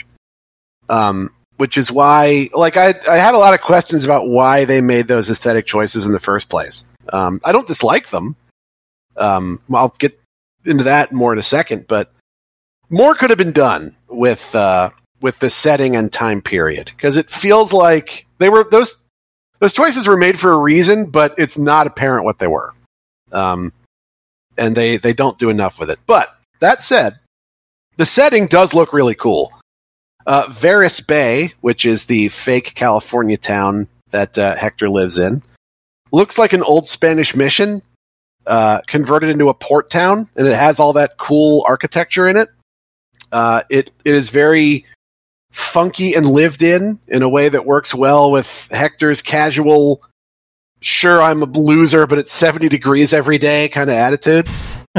Which is why, like, I had a lot of questions about why they made those aesthetic choices in the first place. I don't dislike them. I'll get into that more in a second, but more could have been done with the setting and time period, because it feels like those choices were made for a reason, but it's not apparent what they were. And they don't do enough with it. But that said, the setting does look really cool. Varus Bay, which is the fake California town that Hector lives in, looks like an old Spanish mission converted into a port town, and it has all that cool architecture in it. It is very funky and lived in a way that works well with Hector's casual, sure, I'm a loser, but it's 70 degrees every day kind of attitude.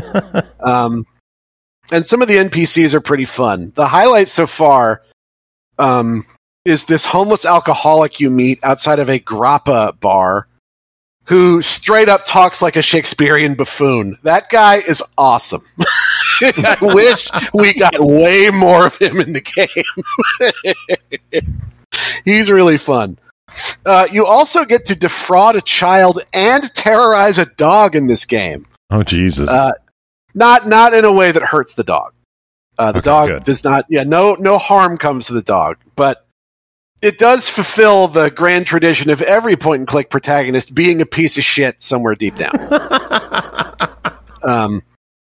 And some of the NPCs are pretty fun. The highlight so far is this homeless alcoholic you meet outside of a grappa bar who straight up talks like a Shakespearean buffoon. That guy is awesome. I wish we got way more of him in the game. He's really fun. You also get to defraud a child and terrorize a dog in this game. Oh, Jesus. Not in a way that hurts the dog. The dog good. does not, no harm comes to the dog, but it does fulfill the grand tradition of every point-and-click protagonist being a piece of shit somewhere deep down.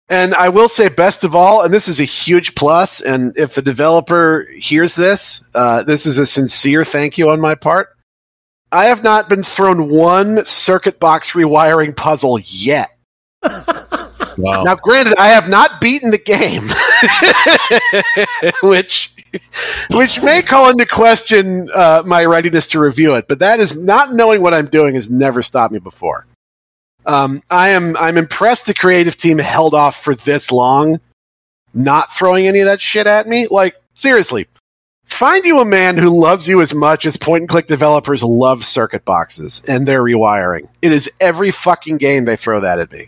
And I will say, best of all, and this is a huge plus, and if the developer hears this, this is a sincere thank you on my part. I have not been thrown one circuit box rewiring puzzle yet. Wow. Now, granted, I have not beaten the game, which may call into question my readiness to review it, but that is not knowing what I'm doing has never stopped me before. I'm impressed the creative team held off for this long, not throwing any of that shit at me. Like, seriously, find you a man who loves you as much as point-and-click developers love circuit boxes and their rewiring. It is every fucking game they throw that at me.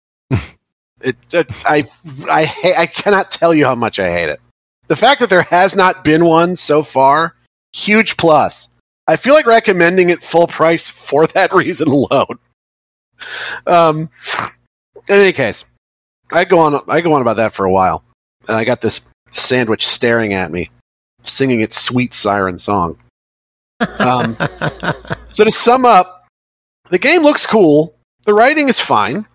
I cannot tell you how much I hate it. The fact that there has not been one so far, huge plus. I feel like recommending it full price for that reason alone. In any case, I go on about that for a while, and I got this sandwich staring at me, singing its sweet siren song. So to sum up, the game looks cool. The writing is fine.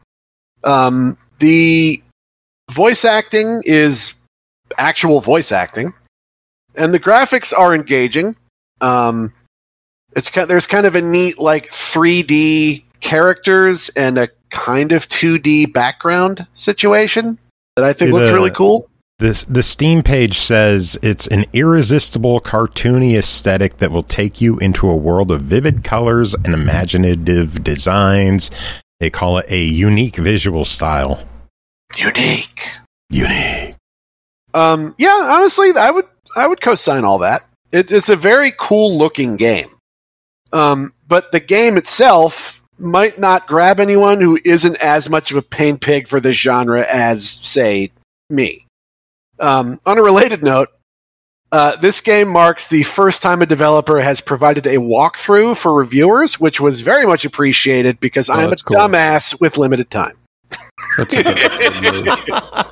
The voice acting is actual voice acting, and the graphics are engaging. There's kind of a neat like 3D characters and a kind of 2D background situation that I think looks really cool. The Steam page says it's an irresistible, cartoony aesthetic that will take you into a world of vivid colors and imaginative designs. They call it a unique visual style. Unique. Unique. Yeah, honestly, I would co-sign all that. It's a very cool looking game. But the game itself might not grab anyone who isn't as much of a pain pig for this genre as, say, me. On a related note, this game marks the first time a developer has provided a walkthrough for reviewers, which was very much appreciated because I'm a dumbass with limited time. That's a good move.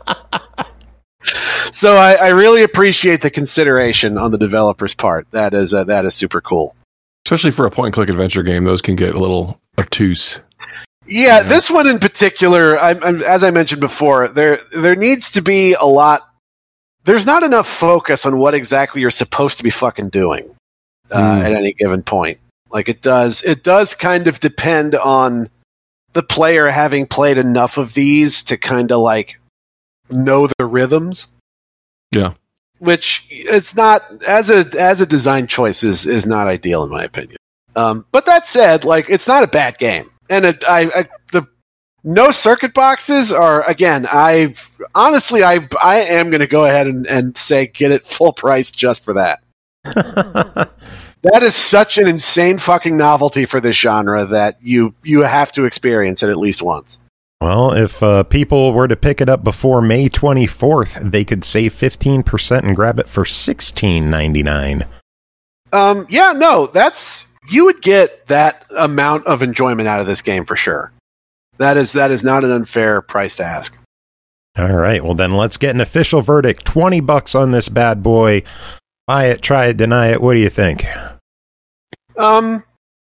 So I really appreciate the consideration on the developer's part. That is super cool. Especially for a point-and-click adventure game, those can get a little obtuse. Yeah, this one in particular, as I mentioned before, there needs to be a lot. There's not enough focus on what exactly you're supposed to be fucking doing at any given point. Like it does kind of depend on the player having played enough of these to kind of like know the rhythms. Yeah. Which it's not as a design choice is not ideal in my opinion. But that said, like it's not a bad game, and the no circuit boxes are again. I am going to go ahead and say get it full price just for that. That is such an insane fucking novelty for this genre that you have to experience it at least once. Well, if people were to pick it up before May 24th, they could save 15% and grab it for $16.99. Yeah, no, you would get that amount of enjoyment out of this game for sure. That is not an unfair price to ask. All right, well then let's get an official verdict. $20 on this bad boy. Buy it, try it, deny it. What do you think? I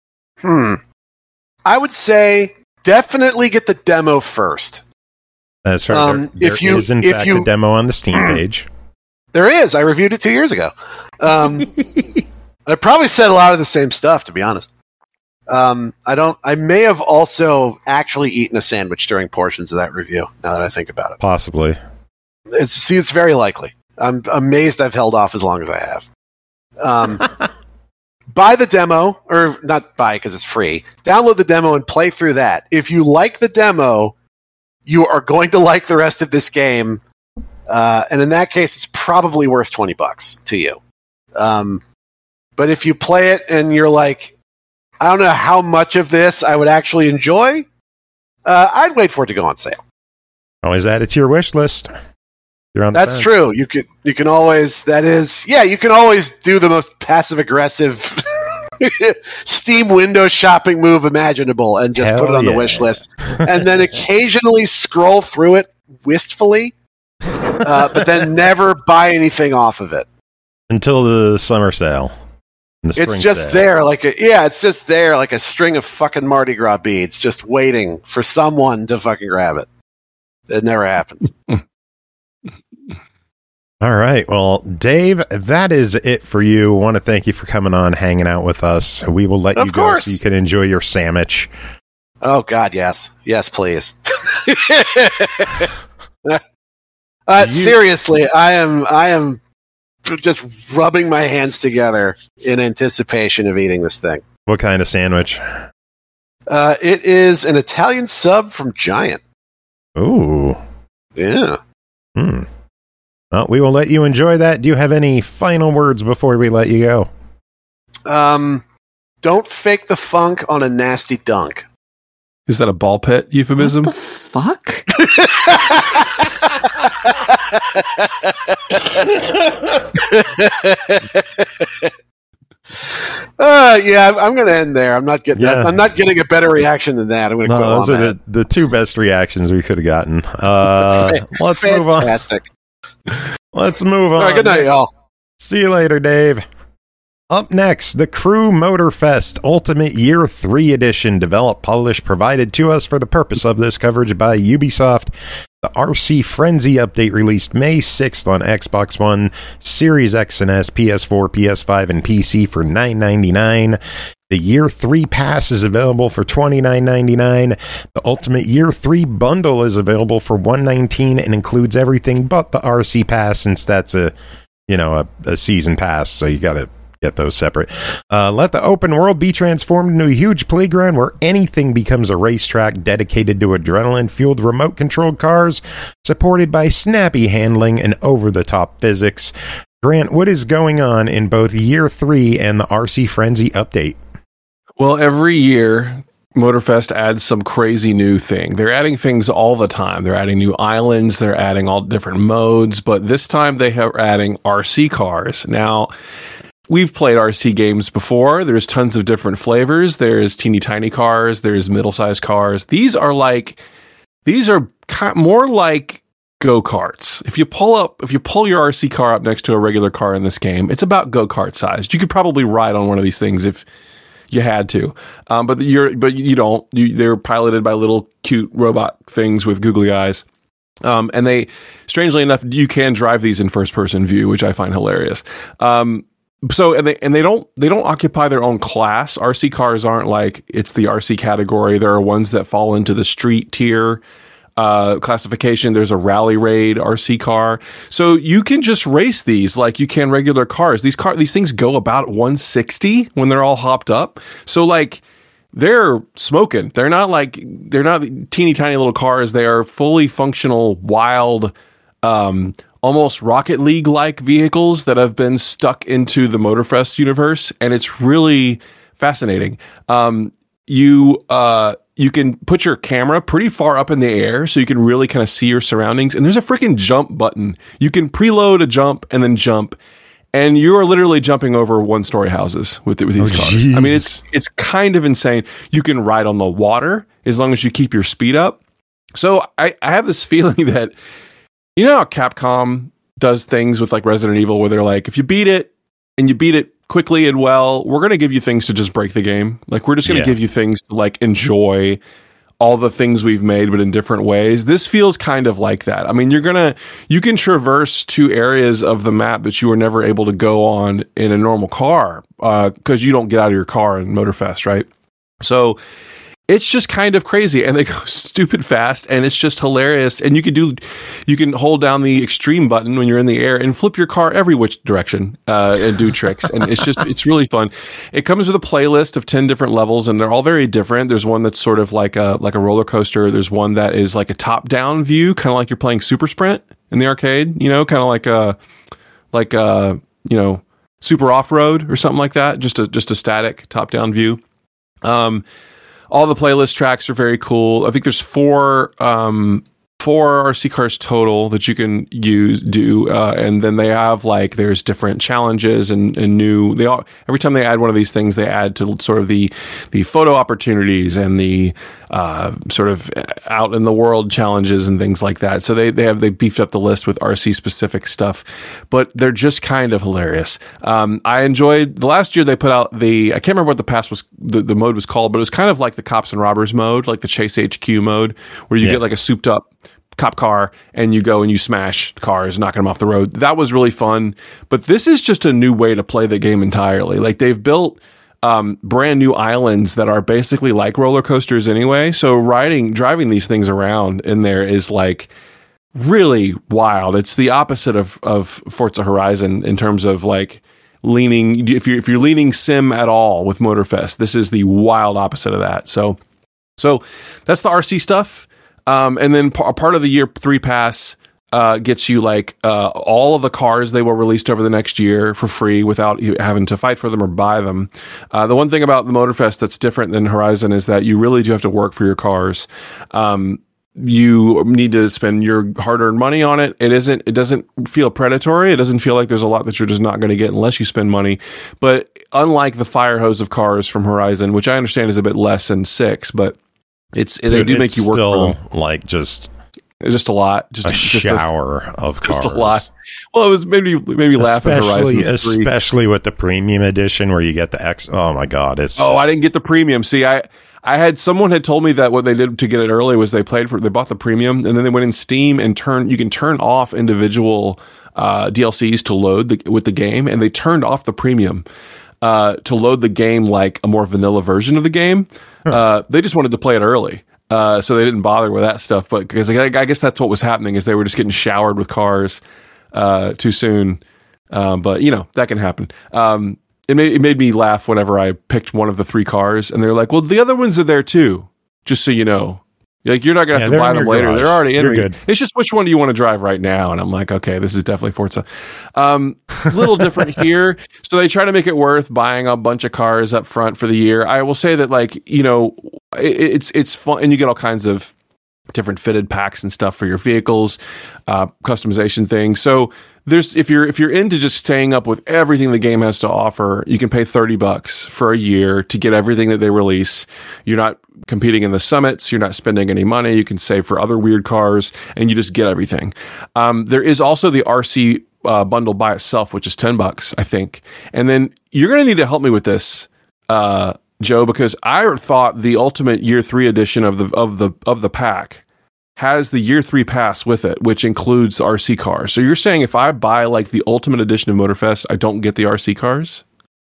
would say definitely get the demo first. That's right. There is in fact a demo on the Steam page. There is. I reviewed it 2 years ago. I probably said a lot of the same stuff, to be honest. I may have also actually eaten a sandwich during portions of that review, now that I think about it. Possibly. It's very likely. I'm amazed I've held off as long as I have. Buy the demo, or not buy because it's free. Download the demo and play through that. If you like the demo, you are going to like the rest of this game. And in that case, it's probably worth $20 to you. But if you play it and you're like, I don't know how much of this I would actually enjoy, I'd wait for it to go on sale. Always add it to your wish list. That's true. You can always you can always do the most passive aggressive Steam window shopping move imaginable and just put it on the wish list, and then occasionally scroll through it wistfully, but then never buy anything off of it until the summer sale. It's just there, it's just there like a string of fucking Mardi Gras beads, just waiting for someone to fucking grab it. It never happens. All right. Well, Dave, that is it for you. I want to thank you for coming on, hanging out with us. We will let you go so you can enjoy your sandwich. Oh, God, yes. Yes, please. Seriously, I am just rubbing my hands together in anticipation of eating this thing. What kind of sandwich? It is an Italian sub from Giant. Ooh. Yeah. Well, we will let you enjoy that. Do you have any final words before we let you go? Don't fake the funk on a nasty dunk. Is that a ball pit euphemism? What the fuck? Yeah, I'm going to end there. I'm not getting that. I'm not getting a better reaction than that. I'm going to quit those are the two best reactions we could have gotten. Let's move on. Fantastic. Let's move on. All right, good night, y'all. See you later, Dave. Up next, the Crew Motorfest Ultimate Year 3 Edition, developed, published, provided to us for the purpose of this coverage by Ubisoft. The RC Frenzy update released May 6th on Xbox One, Series X and S, PS4, PS5, and PC for $9.99. The Year 3 Pass is available for $29.99. The Ultimate Year 3 Bundle is available for $119 and includes everything but the RC Pass, since that's a season pass, so you gotta get those separate. Let the open world be transformed into a huge playground where anything becomes a racetrack dedicated to adrenaline-fueled remote-controlled cars, supported by snappy handling and over-the-top physics. Grant, what is going on in both Year 3 and the RC Frenzy update? Well, every year, Motorfest adds some crazy new thing. They're adding things all the time. They're adding new islands. They're adding all different modes. But this time, they are adding RC cars. Now, we've played RC games before. There's tons of different flavors. There's teeny tiny cars. There's middle-sized cars. These are more like go-karts. If you pull your RC car up next to a regular car in this game, it's about go-kart sized. You could probably ride on one of these things if you had to, but you don't. They're piloted by little cute robot things with googly eyes. And they, strangely enough, you can drive these in first-person view, which I find hilarious. So they don't occupy their own class. RC cars aren't like it's the RC category. There are ones that fall into the street tier classification. There's a rally raid RC car, so you can just race these like you can regular cars. These things go about 160 when they're all hopped up. So like they're smoking. They're not teeny tiny little cars. They are fully functional, wild, almost Rocket League-like vehicles that have been stuck into the Motorfest universe, and it's really fascinating. You can put your camera pretty far up in the air so you can really kind of see your surroundings, and there's a freaking jump button. You can preload a jump and then jump, and you are literally jumping over one-story houses with these cars. Geez. I mean, it's kind of insane. You can ride on the water as long as you keep your speed up. So I have this feeling that, you know how Capcom does things with like Resident Evil where they're like, if you beat it and you beat it quickly and well, we're going to give you things to just break the game. Like, we're just going to give you things to like enjoy all the things we've made, but in different ways. This feels kind of like that. I mean, you can traverse two areas of the map that you were never able to go on in a normal car, because you don't get out of your car in Motorfest, right? So it's just kind of crazy, and they go stupid fast, and it's just hilarious. And you can hold down the extreme button when you're in the air and flip your car every which direction and do tricks. And it's really fun. It comes with a playlist of 10 different levels, and they're all very different. There's one that's sort of like a roller coaster. There's one that is like a top down view, kind of like you're playing Super Sprint in the arcade. You know, kind of like a Super Off Road or something like that. Just a static top down view. All the playlist tracks are very cool. I think there's four RC cars total that you can do, and then they have there's different challenges and new. Every time they add one of these things, they add to sort of the photo opportunities and the sort of out in the world challenges and things like that. So they beefed up the list with RC specific stuff, but they're just kind of hilarious. I enjoyed the last year they put out I can't remember what the mode was called, but it was kind of like the Cops and Robbers mode, like the Chase HQ mode, where you get like a souped up cop car, and you go and you smash cars, knocking them off the road. That was really fun. But this is just a new way to play the game entirely. Like, they've built brand new islands that are basically like roller coasters anyway. So driving these things around in there is like really wild. It's the opposite of Forza Horizon in terms of like leaning. If you're leaning sim at all with Motorfest, this is the wild opposite of that. So that's the RC stuff. And then part of the year 3 pass gets you like all of the cars they will release over the next year for free without you having to fight for them or buy them. The one thing about the Motorfest that's different than Horizon is that you really do have to work for your cars. You need to spend your hard-earned money on it. It doesn't feel predatory. It doesn't feel like there's a lot that you're just not going to get unless you spend money. But unlike the fire hose of cars from Horizon, which I understand is a bit less than 6, but they do make you work for them. Like just a lot, just a shower of cars. Just a lot. Well, it was maybe laugh at Horizon 3. Especially with the premium edition where you get the X. Oh my God! I didn't get the premium. See, I had someone had told me that what they did to get it early was they bought the premium, and then they went in Steam and you can turn off individual DLCs to load with the game, and they turned off the premium to load the game like a more vanilla version of the game. They just wanted to play it early. So they didn't bother with that stuff, but because I guess that's what was happening is they were just getting showered with cars too soon. But that can happen. It made me laugh whenever I picked one of the 3 cars, and they're like, "Well, the other ones are there too, just so you know." Like, you're not gonna have to buy them later; they're already in. It's just which one do you want to drive right now? And I'm like, okay, this is definitely Forza. Little different here, so they try to make it worth buying a bunch of cars up front for the year. I will say that, like, it's fun, and you get all kinds of different fitted packs and stuff for your vehicles, customization things. So if you're into just staying up with everything the game has to offer, you can pay $30 for a year to get everything that they release. You're not competing in the summits. You're not spending any money. You can save for other weird cars, and you just get everything. There is also the RC bundle by itself, which is $10, I think. And then you're going to need to help me with this, Joe, because I thought the Ultimate Year 3 edition of the pack has the Year 3 pass with it, which includes RC cars. So you're saying if I buy like the Ultimate edition of Motorfest, I don't get the RC cars?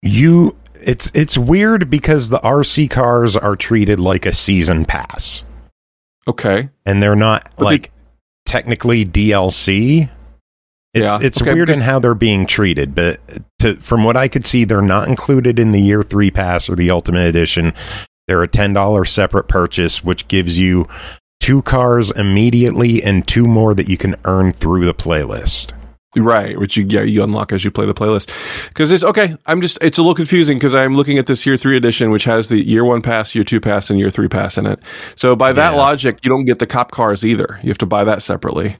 It's weird because the RC cars are treated like a season pass. Okay. And they're not technically DLC. It's weird in how they're being treated, but from what I could see, they're not included in the Year 3 pass or the Ultimate Edition. They're a $10 separate purchase, which gives you 2 cars immediately and 2 more that you can earn through the playlist. Right, which you unlock as you play the playlist. Because it's a little confusing because I'm looking at this Year 3 edition, which has the Year 1 pass, Year 2 pass, and Year 3 pass in it. So by that logic, you don't get the cop cars either. You have to buy that separately.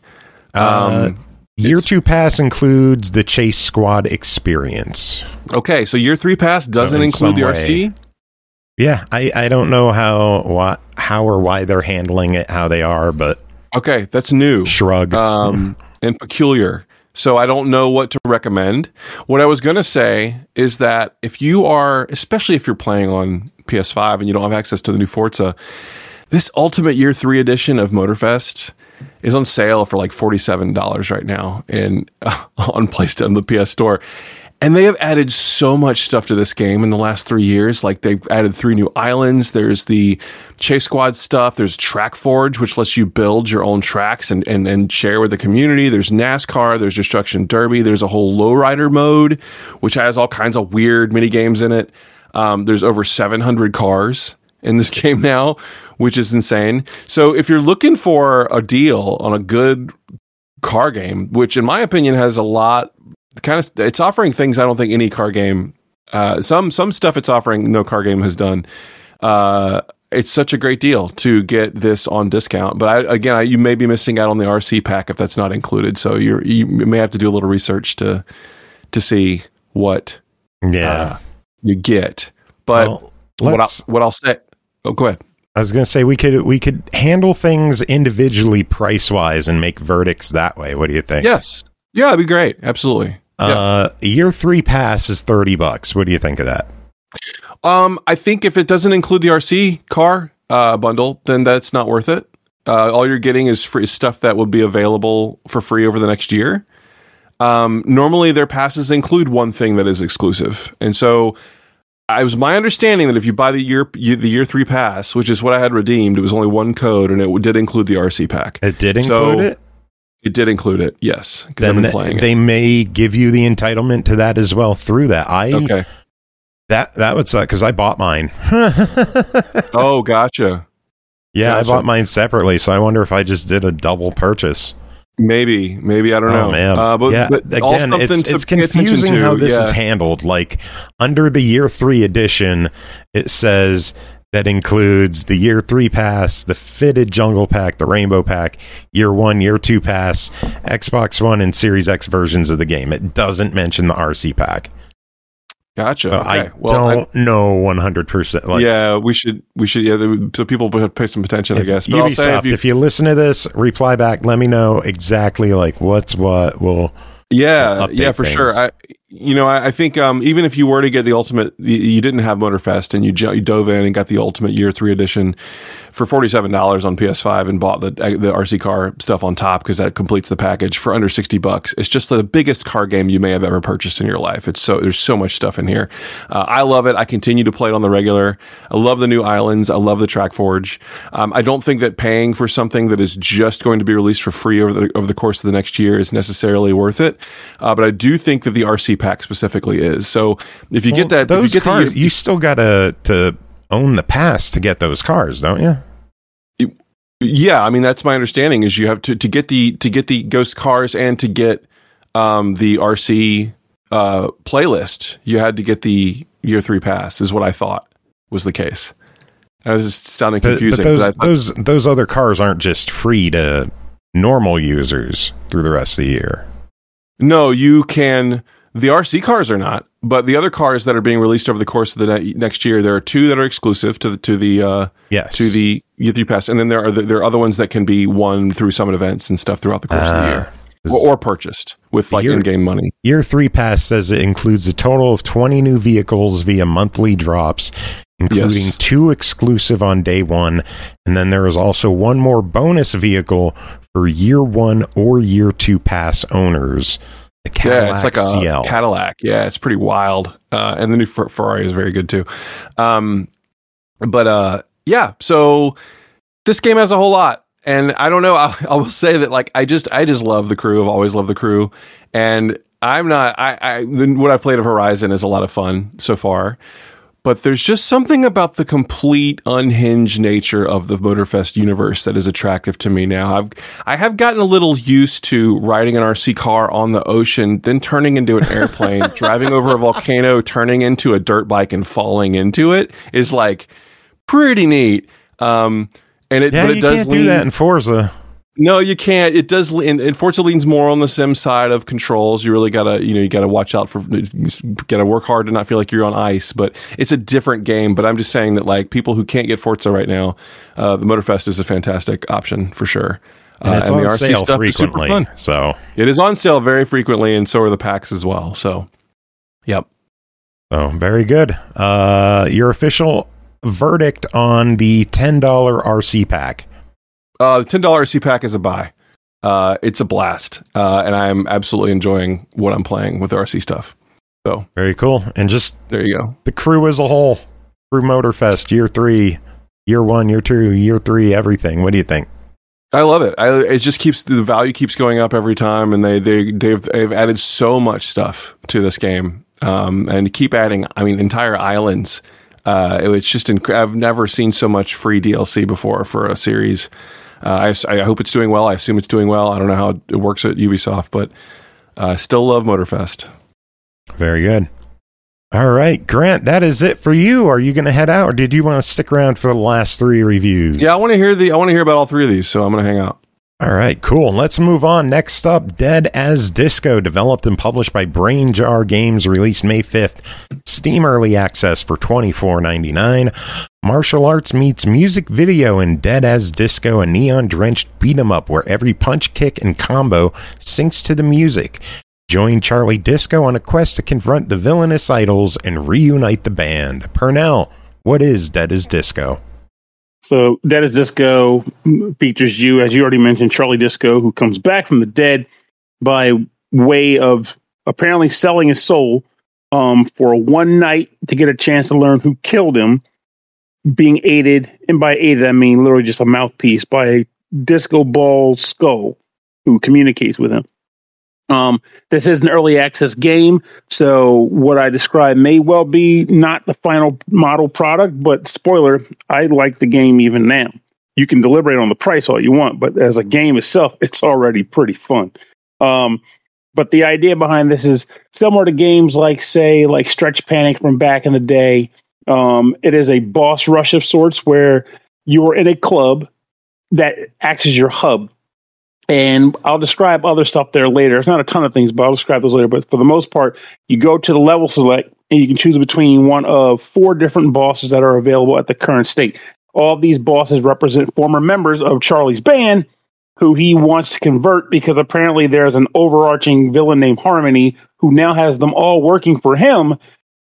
Year 2 pass includes the Chase Squad experience. Okay, so Year 3 pass doesn't include the RC? Yeah, I don't know how or why they're handling it how they are, but okay, that's new. Shrug. And peculiar. So I don't know what to recommend. What I was going to say is that especially if you're playing on PS5 and you don't have access to the new Forza, this Ultimate Year 3 edition of Motorfest is on sale for like $47 right now on PlayStation, the PS Store. And they have added so much stuff to this game in the last 3 years. Like, they've added 3 new islands. There's the Chase Squad stuff. There's Track Forge, which lets you build your own tracks and share with the community. There's NASCAR. There's Destruction Derby. There's a whole lowrider mode, which has all kinds of weird mini games in it. There's over 700 cars in this game now, which is insane. So if you're looking for a deal on a good car game, which in my opinion has a lot, it's offering things I don't think any car game, some stuff it's offering no car game has done. It's such a great deal to get this on discount. But you may be missing out on the RC pack if that's not included. So you may have to do a little research to see what you get. But what I'll say. Oh, go ahead. I was going to say we could handle things Individually price-wise and make verdicts that way. What do you think? Yes. Yeah, that'd be great. Absolutely. Year 3 pass is $30. What do you think of that? I think if it doesn't include the RC car bundle, then that's not worth it. All you're getting is free stuff that will be available for free over the next year. Normally, their passes include one thing that is exclusive, and so it was my understanding that if you buy the year 3 pass, which is what I had redeemed, it was only one code, and it did include the RC pack. It did include it? It did include it, yes, because I've been playing they may give you the entitlement to that as well through that. Okay. That would suck, because I bought mine. Oh, gotcha. Yeah, I bought mine separately, so I wonder if I just did a double purchase. Maybe I don't know. Man. But again, it's confusing how this is handled. Like, under the year 3 edition, it says that includes the year 3 pass, the fitted jungle pack, the rainbow pack, year 1, year 2 pass, Xbox One and Series X versions of the game. It doesn't mention the RC pack. Gotcha. Okay. I don't know 100%. Like, yeah, we should. Yeah, so people have pay some attention, I guess. But Ubisoft, I'll say if you listen to this, reply back. Let me know exactly like what's what. We'll for sure. I think even if you were to get the ultimate, you didn't have Motorfest and you dove in and got the ultimate year 3 edition for $47 on PS5 and bought the RC car stuff on top, because that completes the package for under $60. It's just the biggest car game you may have ever purchased in your life. There's so much stuff in here. I love it. I continue to play it on the regular. I love the new islands. I love the Track Forge. I don't think that paying for something that is just going to be released for free over the course of the next year is necessarily worth it. But I do think that the RC pack specifically is. So if you get that, those cars, you still got to own the pass to get those cars, don't you? Yeah, I mean, that's my understanding. Is you have to get the Ghost cars and to get the RC playlist. You had to get the year 3 pass. Is what I thought was the case. That was sounding confusing. But those other cars aren't just free to normal users through the rest of the year. No, you can. The RC cars are not, but the other cars that are being released over the course of the next year, there are 2 that are exclusive to the year 3 pass, and then there are other ones that can be won through summit events and stuff throughout the course of the year, or purchased with like in-game money. Year 3 pass says it includes a total of 20 new vehicles via monthly drops, including 2 exclusive on day 1, and then there is also 1 more bonus vehicle for year 1 or year 2 pass owners. The Cadillac it's like a CL. Cadillac. Yeah, it's pretty wild. And the new Ferrari is very good too. So this game has a whole lot. And I don't know, I will say that like I just love the crew. I've always loved the crew. And I'm not what I've played of Horizon is a lot of fun so far. But there's just something about the complete unhinged nature of the Motorfest universe that is attractive to me now. I have gotten a little used to riding an RC car on the ocean, then turning into an airplane, driving over a volcano, turning into a dirt bike and falling into it is like pretty neat. But it does can't do that in Forza. No, you can't. It does. And Forza leans more on the sim side of controls. You really gotta, you gotta watch out for. Gotta work hard to not feel like you're on ice. But it's a different game. But I'm just saying that, like, people who can't get Forza right now, the Motorfest is a fantastic option for sure. And it's on sale frequently. So it is on sale very frequently, and so are the packs as well. So, yep. Oh, very good. Your official verdict on the $10 RC pack. The $10 RC pack is a buy. It's a blast, and I'm absolutely enjoying what I'm playing with the RC stuff. So very cool, and just there you go. The crew as a whole, Crew Motorfest, year 3, year 1, year 2, year 3, everything. What do you think? I love it. It just keeps the value keeps going up every time, and they've added so much stuff to this game, and keep adding. I mean, entire islands. It's just I've never seen so much free DLC before for a series. I hope it's doing well. I assume it's doing well. I don't know how it works at Ubisoft, but I still love Motorfest. Very good. All right, Grant, that is it for you. Are you going to head out, or did you want to stick around for the last 3 reviews? Yeah, I want to hear about all 3 of these, so I'm going to hang out. All right, cool. Let's move on. Next up, Dead as Disco, developed and published by Brain Jar Games, released May 5th. Steam Early Access for $24.99. Martial arts meets music video in Dead as Disco, a neon-drenched beat-em-up where every punch, kick, and combo syncs to the music. Join Charlie Disco on a quest to confront the villainous idols and reunite the band. Pernell, what is Dead as Disco? So Dead as Disco features you, as you already mentioned, Charlie Disco, who comes back from the dead by way of apparently selling his soul for one night to get a chance to learn who killed him, being aided, and by aided I mean literally just a mouthpiece, by a disco ball skull who communicates with him. This is an early access game, so what I described may well be not the final model product, but spoiler, I like the game even now. You can deliberate on the price all you want, but as a game itself, it's already pretty fun. But the idea behind this is similar to games like, say, like Stretch Panic from back in the day. It is a boss rush of sorts where you are in a club that acts as your hub. And I'll describe other stuff there later. It's not a ton of things, but I'll describe those later. But for the most part, you go to the level select and you can choose between one of 4 different bosses that are available at the current state. All of these bosses represent former members of Charlie's band who he wants to convert because apparently there's an overarching villain named Harmony who now has them all working for him.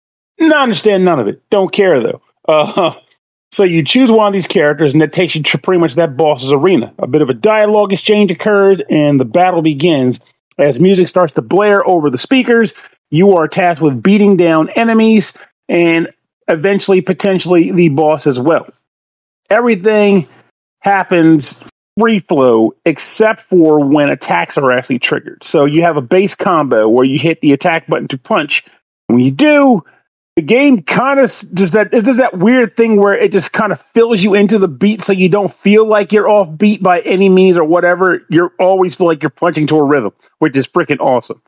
Not understand none of it. Don't care, though. So you choose one of these characters, and that takes you to pretty much that boss's arena. A bit of a dialogue exchange occurs, and the battle begins. As music starts to blare over the speakers, you are tasked with beating down enemies, and eventually, potentially, the boss as well. Everything happens free flow, except for when attacks are actually triggered. So you have a base combo where you hit the attack button to punch. When you do, the game kind of does that weird thing where it just kind of fills you into the beat so you don't feel like you're off beat by any means or whatever. You always feel like you're punching to a rhythm, which is freaking awesome.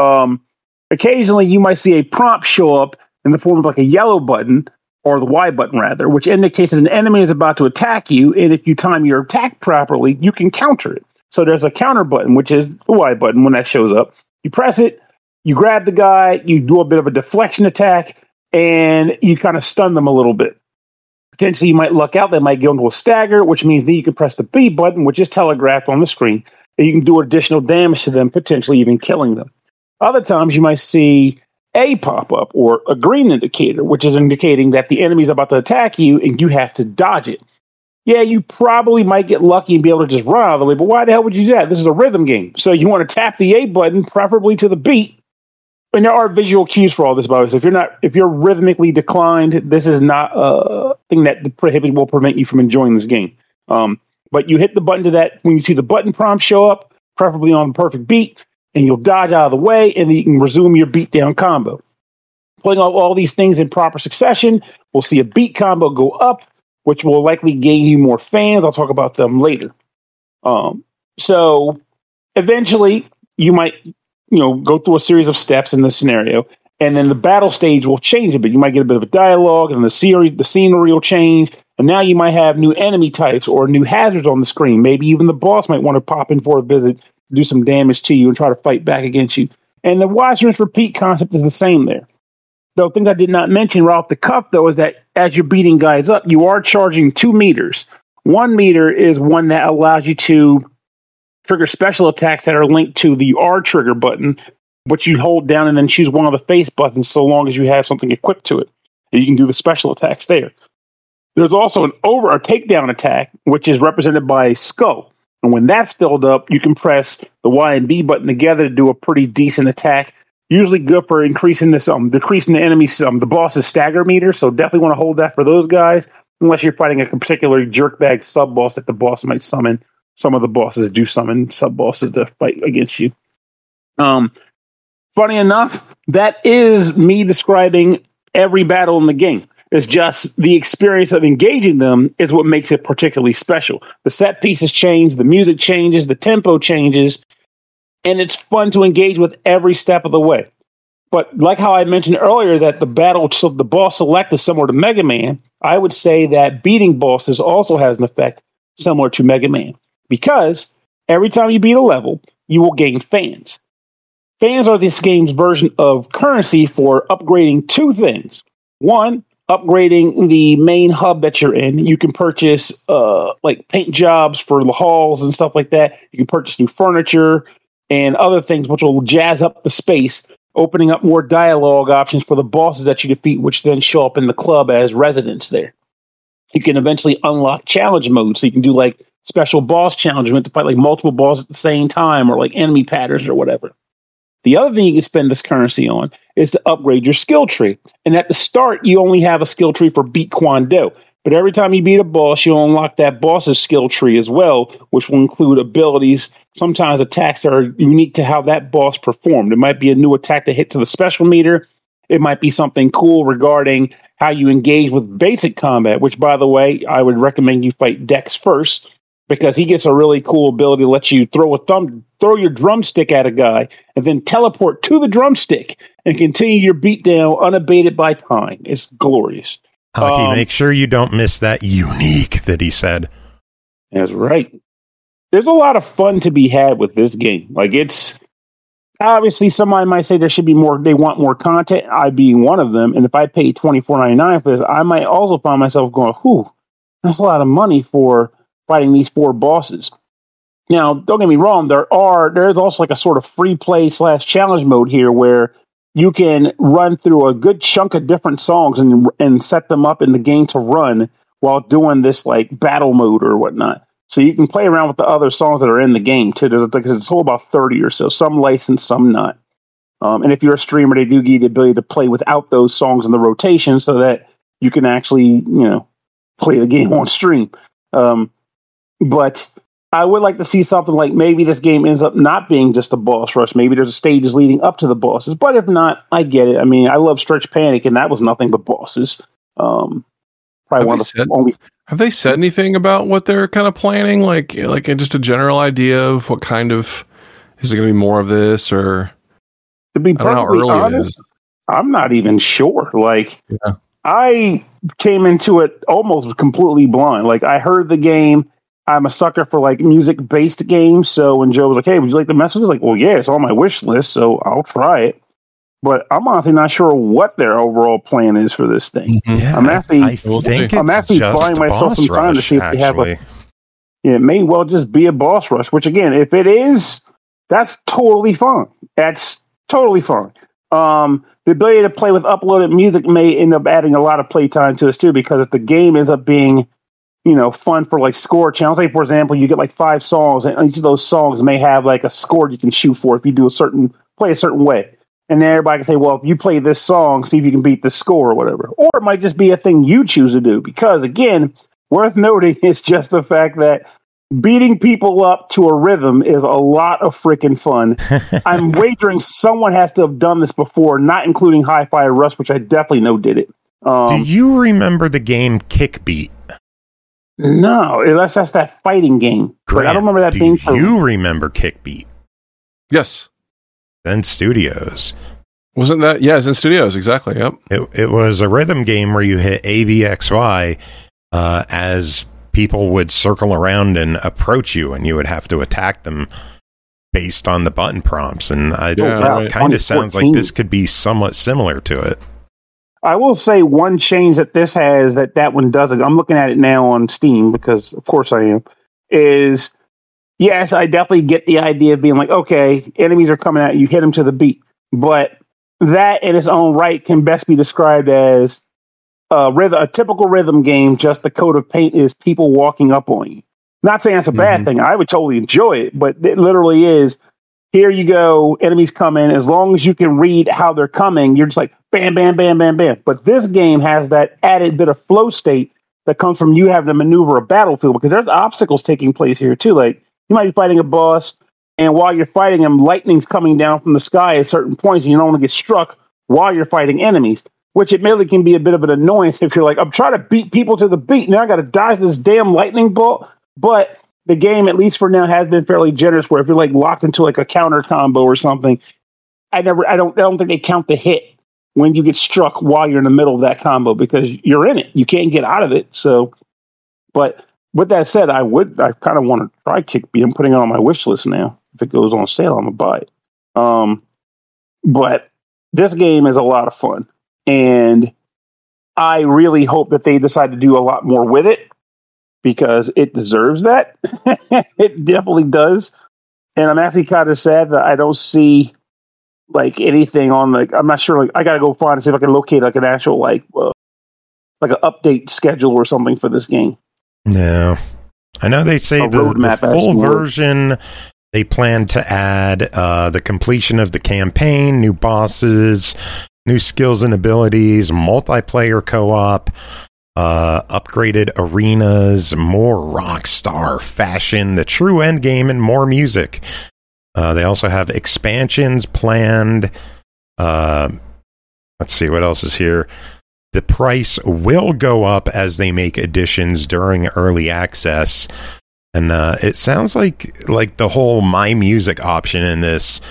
Occasionally, you might see a prompt show up in the form of like a yellow button, or the Y button rather, which indicates that an enemy is about to attack you, and if you time your attack properly, you can counter it. So there's a counter button, which is the Y button when that shows up. You press it, you grab the guy, you do a bit of a deflection attack, and you kind of stun them a little bit. Potentially, you might luck out. They might go into a stagger, which means then you can press the B button, which is telegraphed on the screen, and you can do additional damage to them, potentially even killing them. Other times, you might see A pop up, or a green indicator, which is indicating that the enemy is about to attack you, and you have to dodge it. Yeah, you probably might get lucky and be able to just run out of the way, but why the hell would you do that? This is a rhythm game. So you want to tap the A button, preferably to the beat. And there are visual cues for all this, by the way. So if you're rhythmically declined, this is not a thing that will prevent you from enjoying this game. But you hit the button to that when you see the button prompt show up, preferably on the perfect beat, and you'll dodge out of the way, and then you can resume your beatdown combo. Playing all these things in proper succession, we'll see a beat combo go up, which will likely gain you more fans. I'll talk about them later. So eventually, you might go through a series of steps in this scenario, and then the battle stage will change a bit. You might get a bit of a dialogue, and the scenery will change, and now you might have new enemy types or new hazards on the screen. Maybe even the boss might want to pop in for a visit, do some damage to you, and try to fight back against you. And the watch, rinse, repeat concept is the same there. Though things I did not mention right off the cuff, though, is that as you're beating guys up, you are charging 2 meters. 1 meter is one that allows you to trigger special attacks that are linked to the R trigger button, which you hold down and then choose one of the face buttons so long as you have something equipped to it. And you can do the special attacks there. There's also a takedown attack, which is represented by a skull. And when that's filled up, you can press the Y and B button together to do a pretty decent attack. Usually good for decreasing the enemy's the boss's stagger meter. So definitely want to hold that for those guys, unless you're fighting a particular jerkbag sub boss that the boss might summon. Some of the bosses do summon sub bosses to fight against you. Funny enough, that is me describing every battle in the game. It's just the experience of engaging them is what makes it particularly special. The set pieces change, the music changes, the tempo changes, and it's fun to engage with every step of the way. But like how I mentioned earlier that the boss select is similar to Mega Man, I would say that beating bosses also has an effect similar to Mega Man. Because every time you beat a level, you will gain fans. Fans are this game's version of currency for upgrading 2 things. One, upgrading the main hub that you're in. You can purchase like paint jobs for the halls and stuff like that. You can purchase new furniture and other things which will jazz up the space, opening up more dialogue options for the bosses that you defeat, which then show up in the club as residents there. you can eventually unlock challenge mode. So you can do like special boss challenge, to fight like multiple balls at the same time, or like enemy patterns or whatever. The other thing you can spend this currency on is to upgrade your skill tree. And at the start, you only have a skill tree for beat Quan Do. But every time you beat a boss, you'll unlock that boss's skill tree as well, which will include abilities, sometimes attacks that are unique to how that boss performed. It might be a new attack that hit to the special meter. It might be something cool regarding how you engage with basic combat, which, by the way, I would recommend you fight Dex first, because he gets a really cool ability to let you throw your drumstick at a guy and then teleport to the drumstick and continue your beatdown unabated by time. It's glorious. Hockey, make sure you don't miss that unique that he said. That's right. There's a lot of fun to be had with this game. Like, it's obviously somebody might say there should be more. They want more content. I being one of them. And if I paid $24.99 for this, I might also find myself going, "Whew, that's a lot of money for fighting these 4 bosses." Now, don't get me wrong. There's also like a sort of free play / challenge mode here where you can run through a good chunk of different songs and set them up in the game to run while doing this like battle mode or whatnot. So you can play around with the other songs that are in the game too. There's a total about 30 or so, some licensed, some not. And if you're a streamer, they do give you the ability to play without those songs in the rotation so that you can actually, play the game on stream. But I would like to see something like maybe this game ends up not being just a boss rush. Maybe there's stages leading up to the bosses. But if not, I get it. I mean, I love Stretch Panic, and that was nothing but bosses. Probably one of the only. Have they said anything about what they're kind of planning? Like just a general idea of what kind of, is it going to be more of this, or to be I don't know how early honest, it is. I'm not even sure. Like, yeah. I came into it almost completely blind. Like, I heard the game. I'm a sucker for like music-based games. So when Joe was like, "Hey, would you like the message?" I was like, "Well, yeah, it's on my wish list, so I'll try it." But I'm honestly not sure what their overall plan is for this thing. Mm-hmm. Yeah, I'm actually, I'm actually buying myself some time to see if they have it may well just be a boss rush. Which again, if it is, that's totally fine. That's totally fine. The ability to play with uploaded music may end up adding a lot of playtime to us too, because if the game ends up being fun for like score channels. Say, for example, you get like 5 songs, and each of those songs may have like a score you can shoot for if you do play a certain way. And then everybody can say, well, if you play this song, see if you can beat this score or whatever. Or it might just be a thing you choose to do. Because again, worth noting is just the fact that beating people up to a rhythm is a lot of freaking fun. I'm wagering someone has to have done this before, not including Hi-Fi Rush, which I definitely know did it. Do you remember the game Kickbeat? No, unless that's that fighting game. Grant, I don't remember that being. Do you remember Kickbeat? Yes. Zen Studios. Wasn't that? Yeah, Zen Studios, exactly. Yep. It was a rhythm game where you hit ABXY as people would circle around and approach you, and you would have to attack them based on the button prompts. And it kind of sounds like this could be somewhat similar to it. I will say one change that this has that one doesn't. I'm looking at it now on Steam because, of course, I am. Is yes, I definitely get the idea of being like, okay, enemies are coming at you, hit them to the beat. But that in its own right can best be described as a typical rhythm game. Just the coat of paint is people walking up on you. Not saying that's a bad thing. I would totally enjoy it, but it literally is. Here you go, enemies come in. As long as you can read how they're coming, you're just like, bam, bam, bam, bam, bam. But this game has that added bit of flow state that comes from you having to maneuver a battlefield, because there's obstacles taking place here too. Like, you might be fighting a boss, and while you're fighting him, lightning's coming down from the sky at certain points, and you don't want to get struck while you're fighting enemies, which admittedly can be a bit of an annoyance if you're like, I'm trying to beat people to the beat, now I got to dodge this damn lightning bolt. But the game, at least for now, has been fairly generous, where if you're like locked into like a counter combo or something, I don't think they count the hit when you get struck while you're in the middle of that combo, because you're in it. You can't get out of it. So, but with that said, I kind of want to try Kickbeat. I'm putting it on my wish list now. If it goes on sale, I'm gonna buy it. But this game is a lot of fun, and I really hope that they decide to do a lot more with it, because it deserves that. It definitely does. And I'm actually kind of sad that I don't see like anything on, like, I'm not sure, like, I gotta go find and see if I can locate like an actual like like an update schedule or something for this game. No. I know they say the full version, they plan to add the completion of the campaign, new bosses, new skills and abilities, multiplayer co-op, upgraded arenas, more Rockstar fashion, the true endgame, and more music. They also have expansions planned. Let's see, what else is here? The price will go up as they make additions during early access. And it sounds like the whole My Music option in this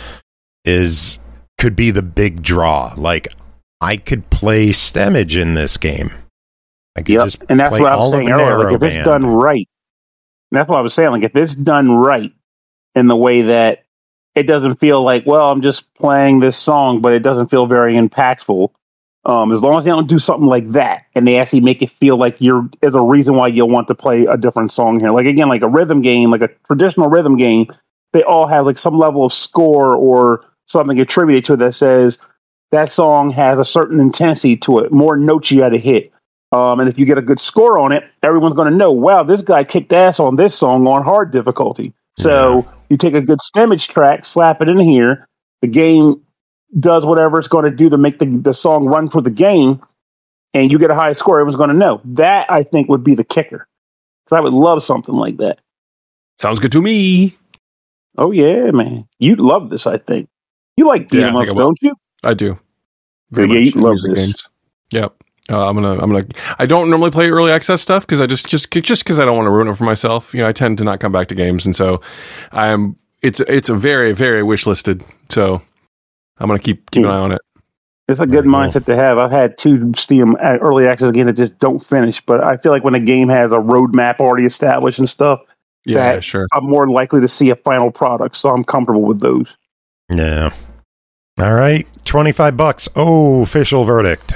could be the big draw. Like, I could play Stemage in this game. I could just and that's play what I was saying earlier. Like, if it's done right, that's what I was saying. Like, if it's done right in the way that it doesn't feel like, well, I'm just playing this song, but it doesn't feel very impactful. As long as they don't do something like that, and they actually make it feel like there's a reason why you'll want to play a different song here. Like, again, like a rhythm game, like a traditional rhythm game, they all have like some level of score or something attributed to it that says that song has a certain intensity to it, more notes you had to hit. And if you get a good score on it, everyone's going to know, wow, this guy kicked ass on this song on hard difficulty. So you take a good Stemage track, slap it in here, the game does whatever it's going to do to make the song run for the game, and you get a high score, everyone's going to know. That, I think, would be the kicker. Because I would love something like that. Sounds good to me. Oh, yeah, man. You'd love this, I think. You like beat 'em ups, don't you? I do. Very much. You love this. Games. Yep. I'm gonna. I don't normally play early access stuff because I just because I don't want to ruin it for myself. You know, I tend to not come back to games, and so it's a very, very wish listed. So I'm going to keep an eye on it. It's a good mindset to have. I've had 2 Steam early access games that just don't finish, but I feel like when a game has a roadmap already established and stuff, sure, I'm more likely to see a final product, so I'm comfortable with those. Yeah. All right, $25. Oh, official verdict.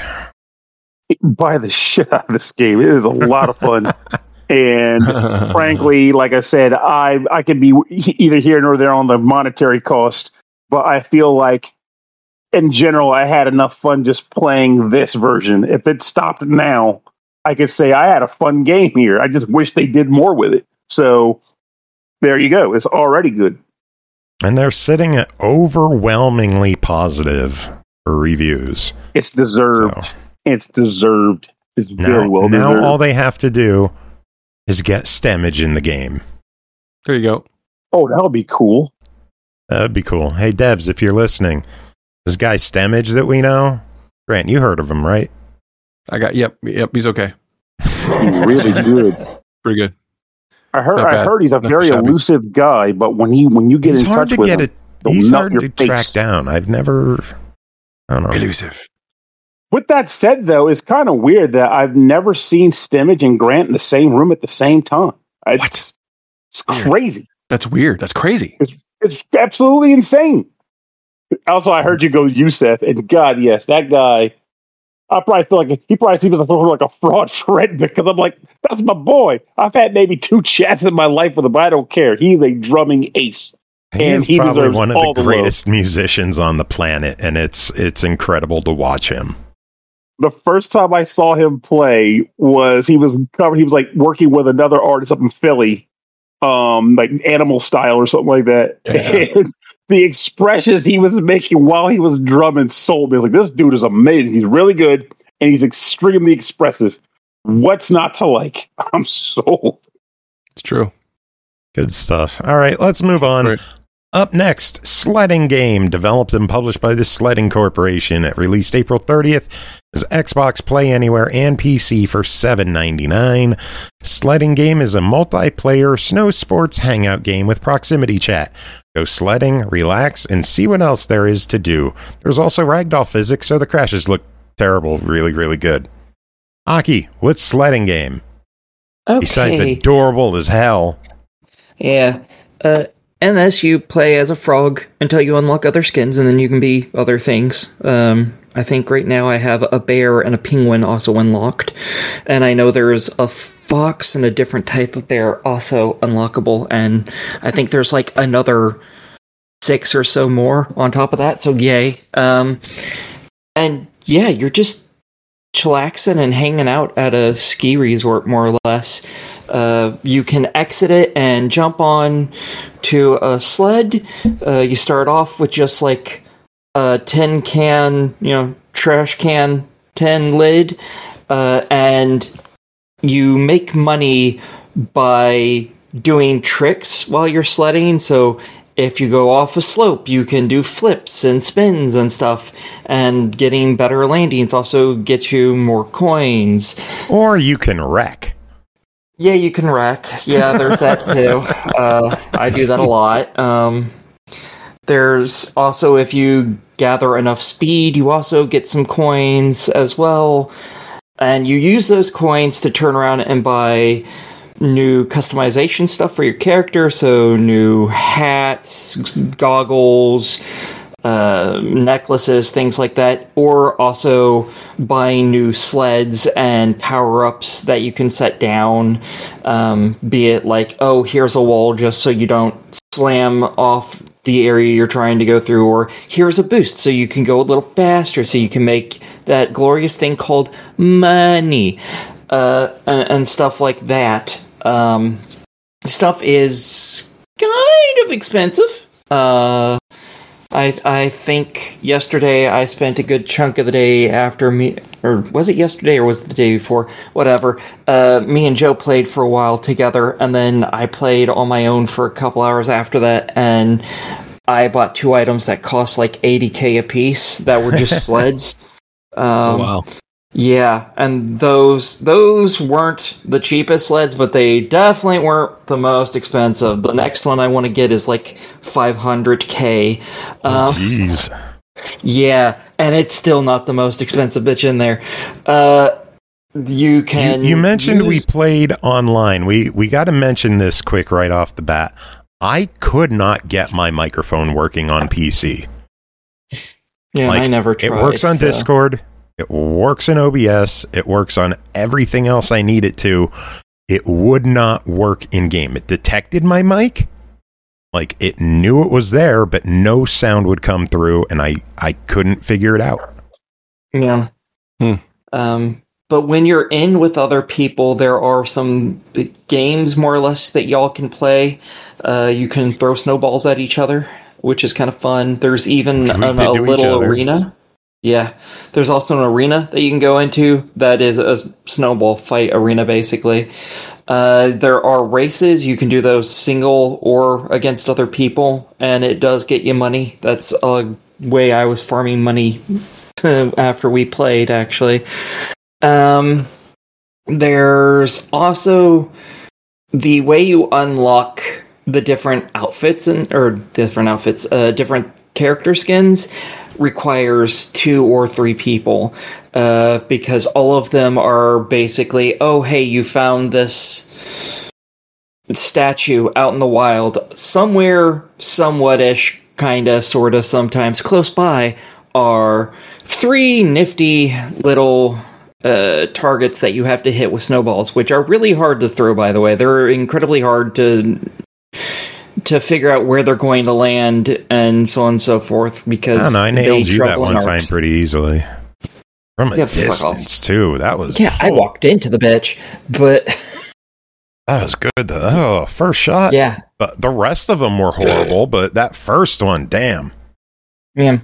Buy the shit out of this game. It is a lot of fun. And frankly, like I said, I could be either here nor there on the monetary cost, but I feel like in general, I had enough fun just playing this version. If it stopped now, I could say I had a fun game here. I just wish they did more with it. So there you go. It's already good. And they're sitting at overwhelmingly positive for reviews. It's deserved. So, it's deserved. It's very well deserved. Now all they have to do is get Stemage in the game. There you go. Oh, that would be cool. That would be cool. Hey, devs, if you're listening, this guy Stemage that we know, Grant, you heard of him, right? Yep, he's okay. He's really good. Pretty good. I heard he's a very elusive guy, but when you get in touch with him, he's hard to track down. I don't know. Elusive. With that said, though, it's kind of weird that I've never seen Stemage and Grant in the same room at the same time. It's crazy. That's weird. That's crazy. It's absolutely insane. Also, I heard you go Yusef, and God, yes, that guy. I probably feel like he probably seems like a fraud friend because I'm like, that's my boy. I've had maybe 2 chats in my life with him, but I don't care. He's a drumming ace. He probably one of the greatest musicians on the planet, and it's incredible to watch him. The first time I saw him play was he was like working with another artist up in Philly, like Animal Style or something like that. Yeah. And the expressions he was making while he was drumming sold me. I was like, this dude is amazing. He's really good, and he's extremely expressive. What's not to like? I'm sold. It's true. Good stuff. All right, let's move on. Right. Up next, Sledding Game, developed and published by the Sledding Corporation. It released April 30th as Xbox Play Anywhere and PC for $7.99. Sledding Game is a multiplayer snow sports hangout game with proximity chat. Go sledding, relax, and see what else there is to do. There's also ragdoll physics, so the crashes look terrible, really, really good. Aki, what's Sledding Game? Okay. Besides adorable as hell. Yeah. In this, you play as a frog until you unlock other skins, and then you can be other things. I think right now I have a bear and a penguin also unlocked. And I know there's a fox and a different type of bear also unlockable. And I think there's like another 6 or so more on top of that. So yay. And yeah, you're just chillaxing and hanging out at a ski resort, more or less. You can exit it and jump on to a sled. You start off with just like a tin can, trash can tin lid, and you make money by doing tricks while you're sledding. So if you go off a slope, you can do flips and spins and stuff, and getting better landings also gets you more coins. Or you can wreck. Yeah, you can wreck. Yeah, there's that too. I do that a lot. There's also, if you gather enough speed, you also get some coins as well. And you use those coins to turn around and buy new customization stuff for your character, so new hats, goggles, necklaces, things like that, or also buying new sleds and power-ups that you can set down, be it like, oh, here's a wall just so you don't slam off the area you're trying to go through, or here's a boost so you can go a little faster, so you can make that glorious thing called money, and stuff like that. Stuff is kind of expensive. I think yesterday I spent a good chunk of the day after me, or was it yesterday or was it the day before? Whatever. Me and Joe played for a while together, and then I played on my own for a couple hours after that, and I bought 2 items that cost like $80K a piece that were just sleds. Wow. Yeah, and those weren't the cheapest sleds, but they definitely weren't the most expensive. The next one I want to get is like $500K. Jeez. Yeah, and it's still not the most expensive bitch in there. You can. You mentioned we played online. We got to mention this quick right off the bat. I could not get my microphone working on PC. Yeah, I never tried. It works on Discord. It works in OBS. It works on everything else I need it to. It would not work in game. It detected my mic. Like, it knew it was there, but no sound would come through, and I couldn't figure it out. Yeah. But when you're in with other people, there are some games, more or less, that y'all can play. You can throw snowballs at each other, which is kind of fun. There's even a little arena. Yeah, there's also an arena that you can go into that is a snowball fight arena, basically. There are races. You can do those single or against other people, and it does get you money. That's a way I was farming money after we played, actually. There's also the way you unlock the different different character skins requires 2 or 3 people, because all of them are basically, oh, hey, you found this statue out in the wild somewhere, somewhat-ish, kinda, sorta, sometimes close by, are 3 nifty little targets that you have to hit with snowballs, which are really hard to throw, by the way. They're incredibly hard to figure out where they're going to land and so on and so forth, because I don't know, I nailed you that one time pretty easily. From a distance, too. That was... Yeah, I walked into the bitch, but... That was good, though. Oh, first shot. Yeah. But the rest of them were horrible, but that first one, damn. Yeah.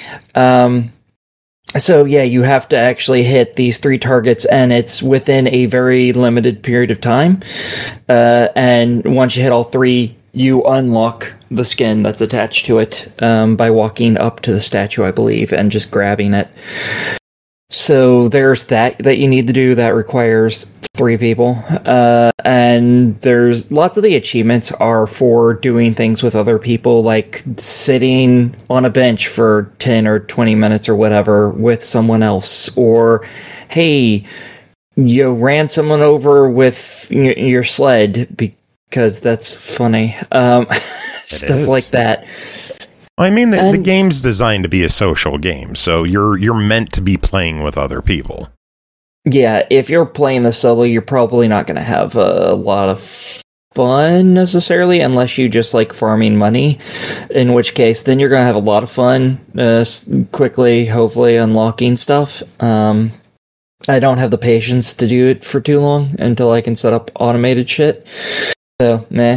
So, yeah, you have to actually hit these 3 targets, and it's within a very limited period of time. And once you hit all 3, you unlock the skin that's attached to it by walking up to the statue, I believe, and just grabbing it. So there's that you need to do. That requires 3 people. And there's lots of the achievements are for doing things with other people, like sitting on a bench for 10 or 20 minutes or whatever with someone else. Or, hey, you ran someone over with your sled because that's funny. Stuff like that. I mean, the game's designed to be a social game, so you're meant to be playing with other people. Yeah, if you're playing the solo, you're probably not going to have a lot of fun, necessarily, unless you just like farming money, in which case, then you're going to have a lot of fun, quickly, hopefully, unlocking stuff. I don't have the patience to do it for too long until I can set up automated shit. So, meh.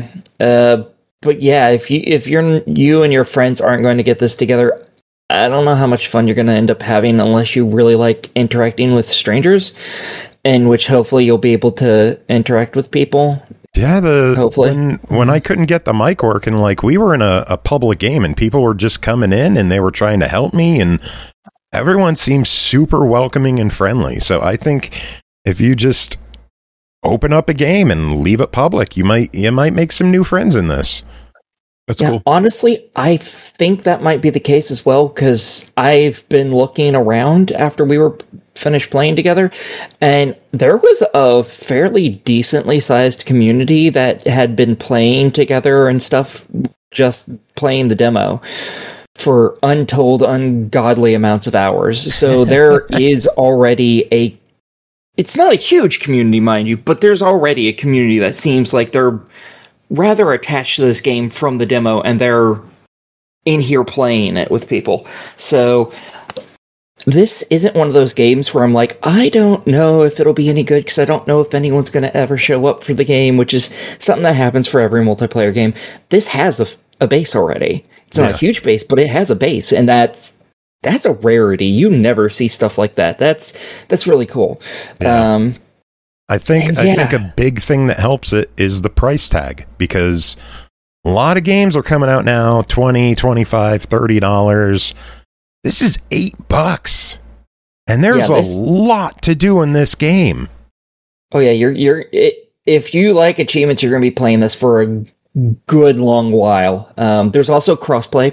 But yeah, if you and your friends aren't going to get this together, I don't know how much fun you're going to end up having unless you really like interacting with strangers, in which hopefully you'll be able to interact with people. Yeah, hopefully. When I couldn't get the mic working, like we were in a public game and people were just coming in and they were trying to help me, and everyone seems super welcoming and friendly. So I think if you just open up a game and leave it public, you might make some new friends in this. That's cool. Honestly, I think that might be the case as well, because I've been looking around after we were finished playing together, and there was a fairly decently sized community that had been playing together and stuff, just playing the demo for untold, ungodly amounts of hours. So there is already it's not a huge community, mind you, but there's already a community that seems like they're rather attached to this game from the demo, and they're in here playing it with people. So this isn't one of those games where I'm like, I don't know if it'll be any good because I don't know if anyone's going to ever show up for the game, which is something that happens for every multiplayer game. This has a base already. It's not a huge base, but it has a base, and that's a rarity. You never see stuff like that. That's really cool. Yeah. I think a big thing that helps it is the price tag, because a lot of games are coming out now $20, $25, $30. This is $8, and there's a lot to do in this game. Oh yeah, if you like achievements, you're going to be playing this for a good long while. There's also crossplay,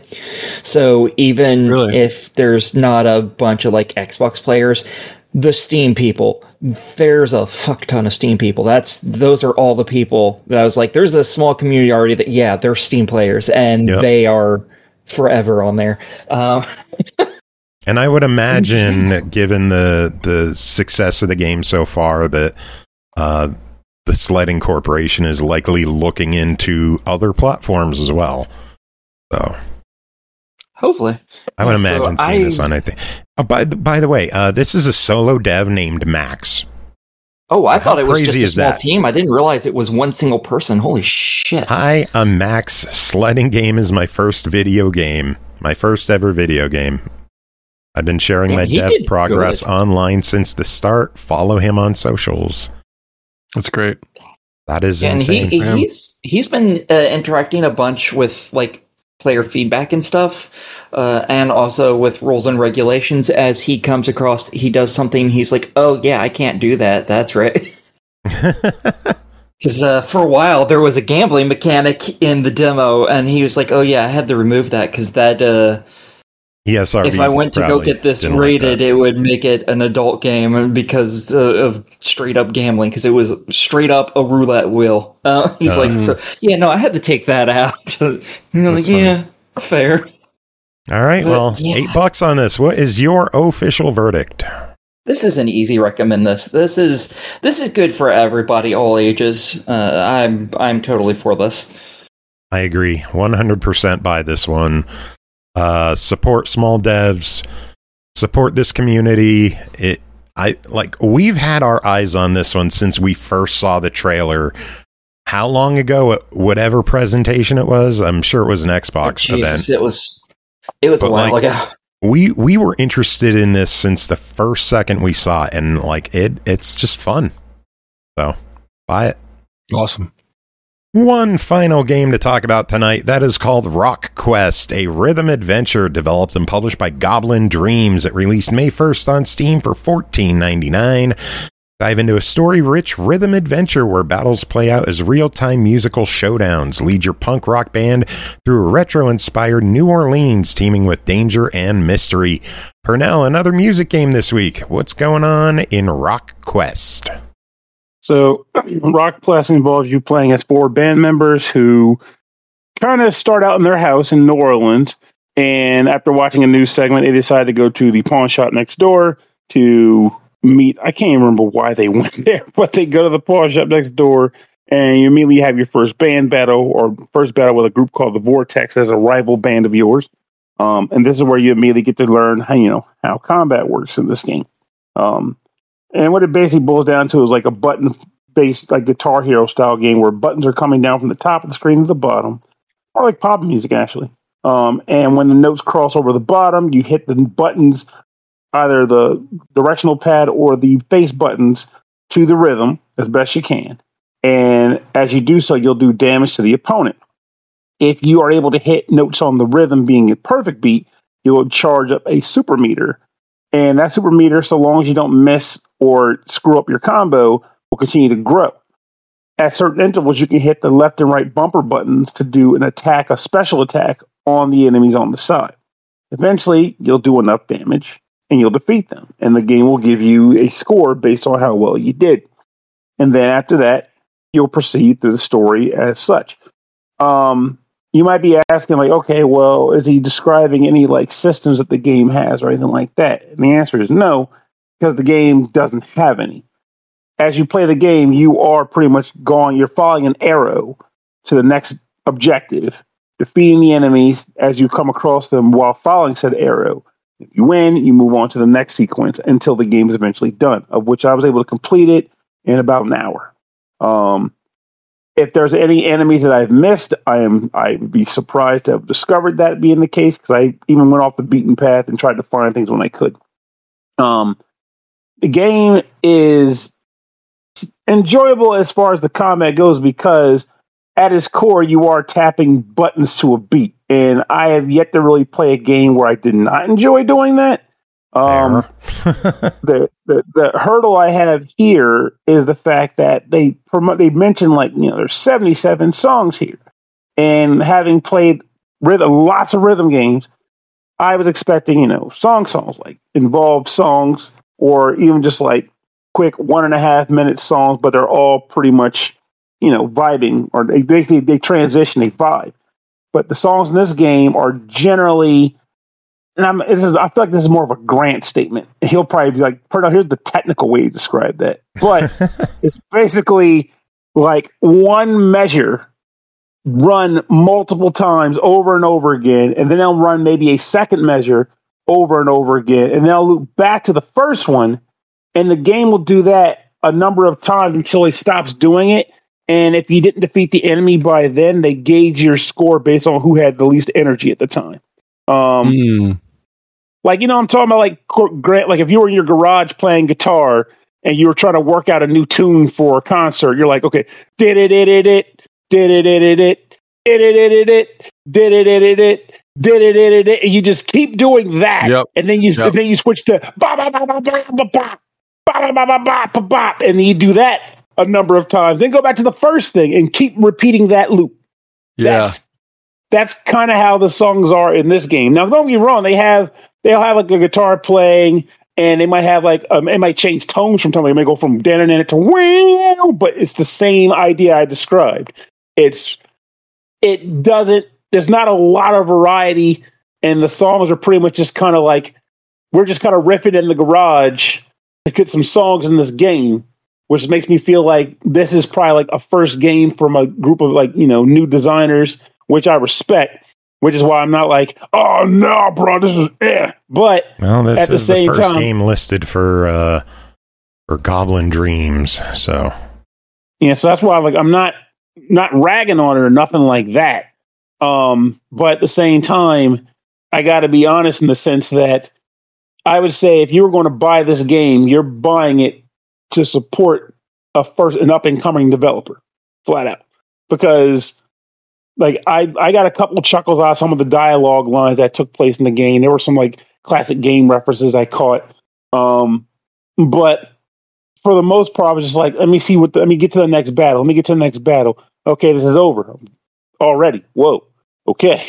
so even if there's not a bunch of like Xbox players, the Steam people, there's a fuck ton of Steam people. Those are all the people that I was like, there's a small community already that, they're Steam players, and they are forever on there. And I would imagine, given the success of the game so far, that the Sledding Corporation is likely looking into other platforms as well. So hopefully, I would imagine seeing this on anything. By the way, this is a solo dev named Max. Oh, I thought it was just a small team. I didn't realize it was one single person. Holy shit. Hi, I'm Max. Sledding game is my first video game. My first ever video game. I've been sharing my dev progress online since the start. Follow him on socials. That's great. That is insane. And he's been interacting a bunch with like player feedback and stuff, and also with rules and regulations. As he comes across, he does something, he's like, oh yeah, I can't do that. That's right. Because for a while there was a gambling mechanic in the demo, and he was like, oh yeah, I had to remove that because that if I went to go get this rated, it would make it an adult game because of straight up gambling, because it was straight up a roulette wheel. He's like, so yeah, no, I had to take that out. Like, yeah, fair. All right, well, $8 on this. What is your official verdict? This is an easy recommend. This is good for everybody, all ages. I'm totally for this. I agree, 100% buy this one. Support small devs, support this community. We've had our eyes on this one since we first saw the trailer. How long ago? Whatever presentation it was, I'm sure it was an Xbox event. It was a while ago. We were interested in this since the first second we saw it, and it's just fun. So buy it. Awesome. One final game to talk about tonight, that is called Rock Quest, a rhythm adventure developed and published by Goblin Dreams. It released May 1st on Steam for $14.99. Dive into a story-rich rhythm adventure where battles play out as real-time musical showdowns. Lead your punk rock band through a retro-inspired New Orleans teeming with danger and mystery. Pernell, another music game this week. What's going on in Rock Quest? So, Rock Quest involves you playing as 4 band members who kind of start out in their house in New Orleans, and after watching a news segment, they decided to go to the pawn shop next door to meet. I can't even remember why they went there, but they go to the pawn shop next door, and you immediately have your first band battle, or first battle with a group called the Vortex as a rival band of yours. And this is where you immediately get to learn how combat works in this game. And what it basically boils down to is like a button-based, like Guitar Hero style game where buttons are coming down from the top of the screen to the bottom, or like pop music actually. And when the notes cross over the bottom, you hit the buttons, either the directional pad or the face buttons, to the rhythm as best you can. And as you do so, you'll do damage to the opponent. If you are able to hit notes on the rhythm being a perfect beat, you'll charge up a super meter. And that super meter, so long as you don't miss or screw up your combo, will continue to grow. At certain intervals, you can hit the left and right bumper buttons to do an attack, a special attack on the enemies on the side. Eventually, you'll do enough damage and you'll defeat them. And the game will give you a score based on how well you did. And then after that, you'll proceed through the story as such. You might be asking, like, okay, well, is he describing any like systems that the game has or anything like that? And the answer is no, because the game doesn't have any. As you play the game, you are pretty much going, you're following an arrow to the next objective, defeating the enemies as you come across them while following said arrow. If you win, you move on to the next sequence until the game is eventually done, of which I was able to complete it in about an hour. If there's any enemies that I've missed, I would be surprised to have discovered that being the case, because I even went off the beaten path and tried to find things when I could. The game is enjoyable as far as the combat goes, because at its core, you are tapping buttons to a beat. And I have yet to really play a game where I did not enjoy doing that. The hurdle I have here is the fact that they mention, like, there's 77 songs here, and having played lots of rhythm games, I was expecting songs like involved songs, or even just like quick 1.5 minute songs, but they're all pretty much vibing, or they transition, they vibe. But the songs in this game are generally, and I feel like this is more of a Grant statement. He'll probably be like, here's the technical way to describe that. But it's basically like one measure run multiple times over and over again, and then they'll run maybe a second measure over and over again, and they'll loop back to the first one, and the game will do that a number of times until it stops doing it. And if you didn't defeat the enemy by then, they gauge your score based on who had the least energy at the time. Like, I'm talking about, like, Grant, like if you were in your garage playing guitar and you were trying to work out a new tune for a concert, you're like, okay, and you just keep doing that. Yep. And then you switch to and then you do that a number of times, then go back to the first thing and keep repeating that loop. Yeah. That's kind of how the songs are in this game. Now, don't get me wrong, they'll have like a guitar playing, and they might have like it might change tones from time. They may go from da-na-na to wow, but it's the same idea I described. There's not a lot of variety, and the songs are pretty much just kind of like, we're just kind of riffing in the garage to get some songs in this game, which makes me feel like this is probably like a first game from a group of like, new designers, which I respect, which is why I'm not like, oh no, bro, this is But this at the is same the first time, game listed for Goblin Dreams. So so that's why I'm not ragging on it or nothing like that. But at the same time, I got to be honest in the sense that I would say if you were going to buy this game, you're buying it to support an up and coming developer, flat out, because like I got a couple of chuckles out of some of the dialogue lines that took place in the game. There were some like classic game references I caught, but for the most part, I was just like, let me get to the next battle. Let me get to the next battle. Okay, this is over already. Whoa. Okay.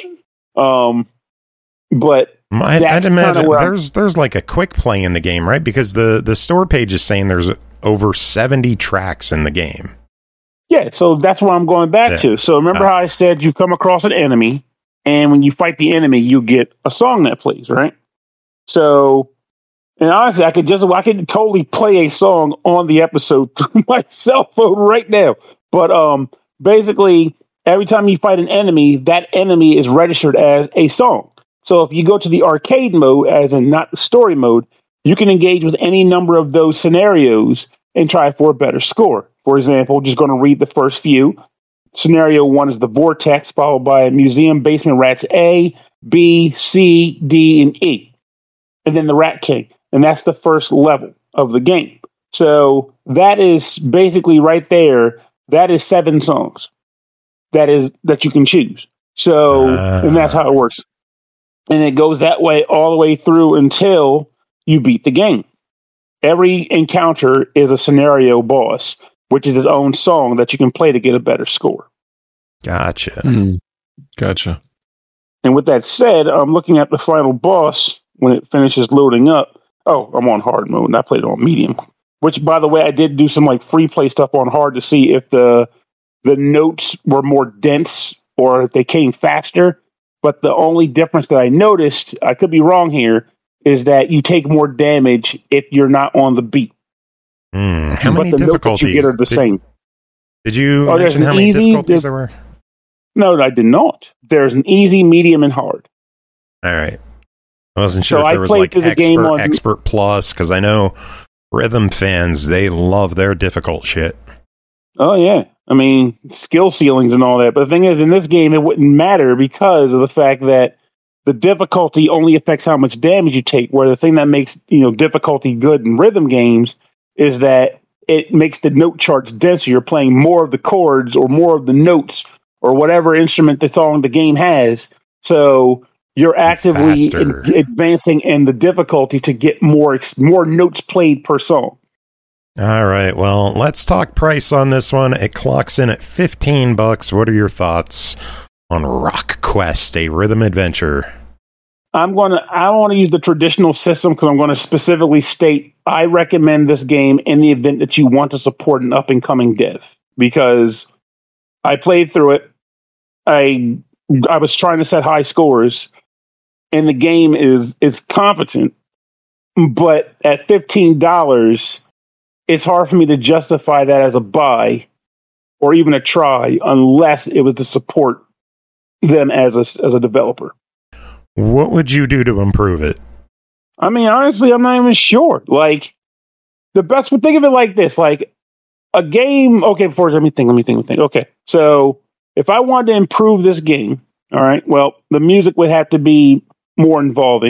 But I'd imagine there's like a quick play in the game, right? Because the store page is saying there's over 70 tracks in the game. Yeah, so that's where I'm going back to. So remember how I said you come across an enemy, and when you fight the enemy, you get a song that plays, right? So, and honestly, I could totally play a song on the episode through my cell phone right now. But basically, every time you fight an enemy, that enemy is registered as a song. So if you go to the arcade mode, as in not the story mode, you can engage with any number of those scenarios and try for a better score. For example, just going to read the first few. Scenario 1 is the Vortex, followed by Museum Basement Rats A, B, C, D, and E. And then the Rat King. And that's the first level of the game. So that is basically right there. That is 7 songs that you can choose. So, and that's how it works. And it goes that way all the way through until you beat the game. Every encounter is a scenario boss, which is its own song that you can play to get a better score. Gotcha. Gotcha. And with that said, I'm looking at the final boss when it finishes loading up. Oh, I'm on hard mode, and I played it on medium. Which, by the way, I did do some like free play stuff on hard to see if the notes were more dense or if they came faster. But the only difference that I noticed, I could be wrong here, is that you take more damage if you're not on the beat. How many but the difficulties notes that you get are the same. Did you mention how many difficulties there were? No, I did not. There's an easy, medium, and hard. All right. I wasn't sure So if there I was played like through the game on expert plus, because I know rhythm fans, they love their difficult shit. Oh, yeah. I mean, skill ceilings and all that. But the thing is, in this game, it wouldn't matter because of the fact that the difficulty only affects how much damage you take, where the thing that makes, difficulty good in rhythm games is that it makes the note charts denser. You're playing more of the chords or more of the notes or whatever instrument the song the game has. So you're actively advancing in the difficulty to get more notes played per song. All right. Well, let's talk price on this one. It clocks in at $15. What are your thoughts on Rock Quest, a rhythm adventure? I don't want to use the traditional system because I'm going to specifically state I recommend this game in the event that you want to support an up and coming dev, because I played through it. I was trying to set high scores, and the game is competent, but at $15, it's hard for me to justify that as a buy or even a try unless it was to support them as a developer. What would you do to improve it? I mean, honestly, I'm not even sure. Like, the best would think of it like this, like a game. Okay, before let me think. Okay, so if I wanted to improve this game, all right, well, the music would have to be more involved.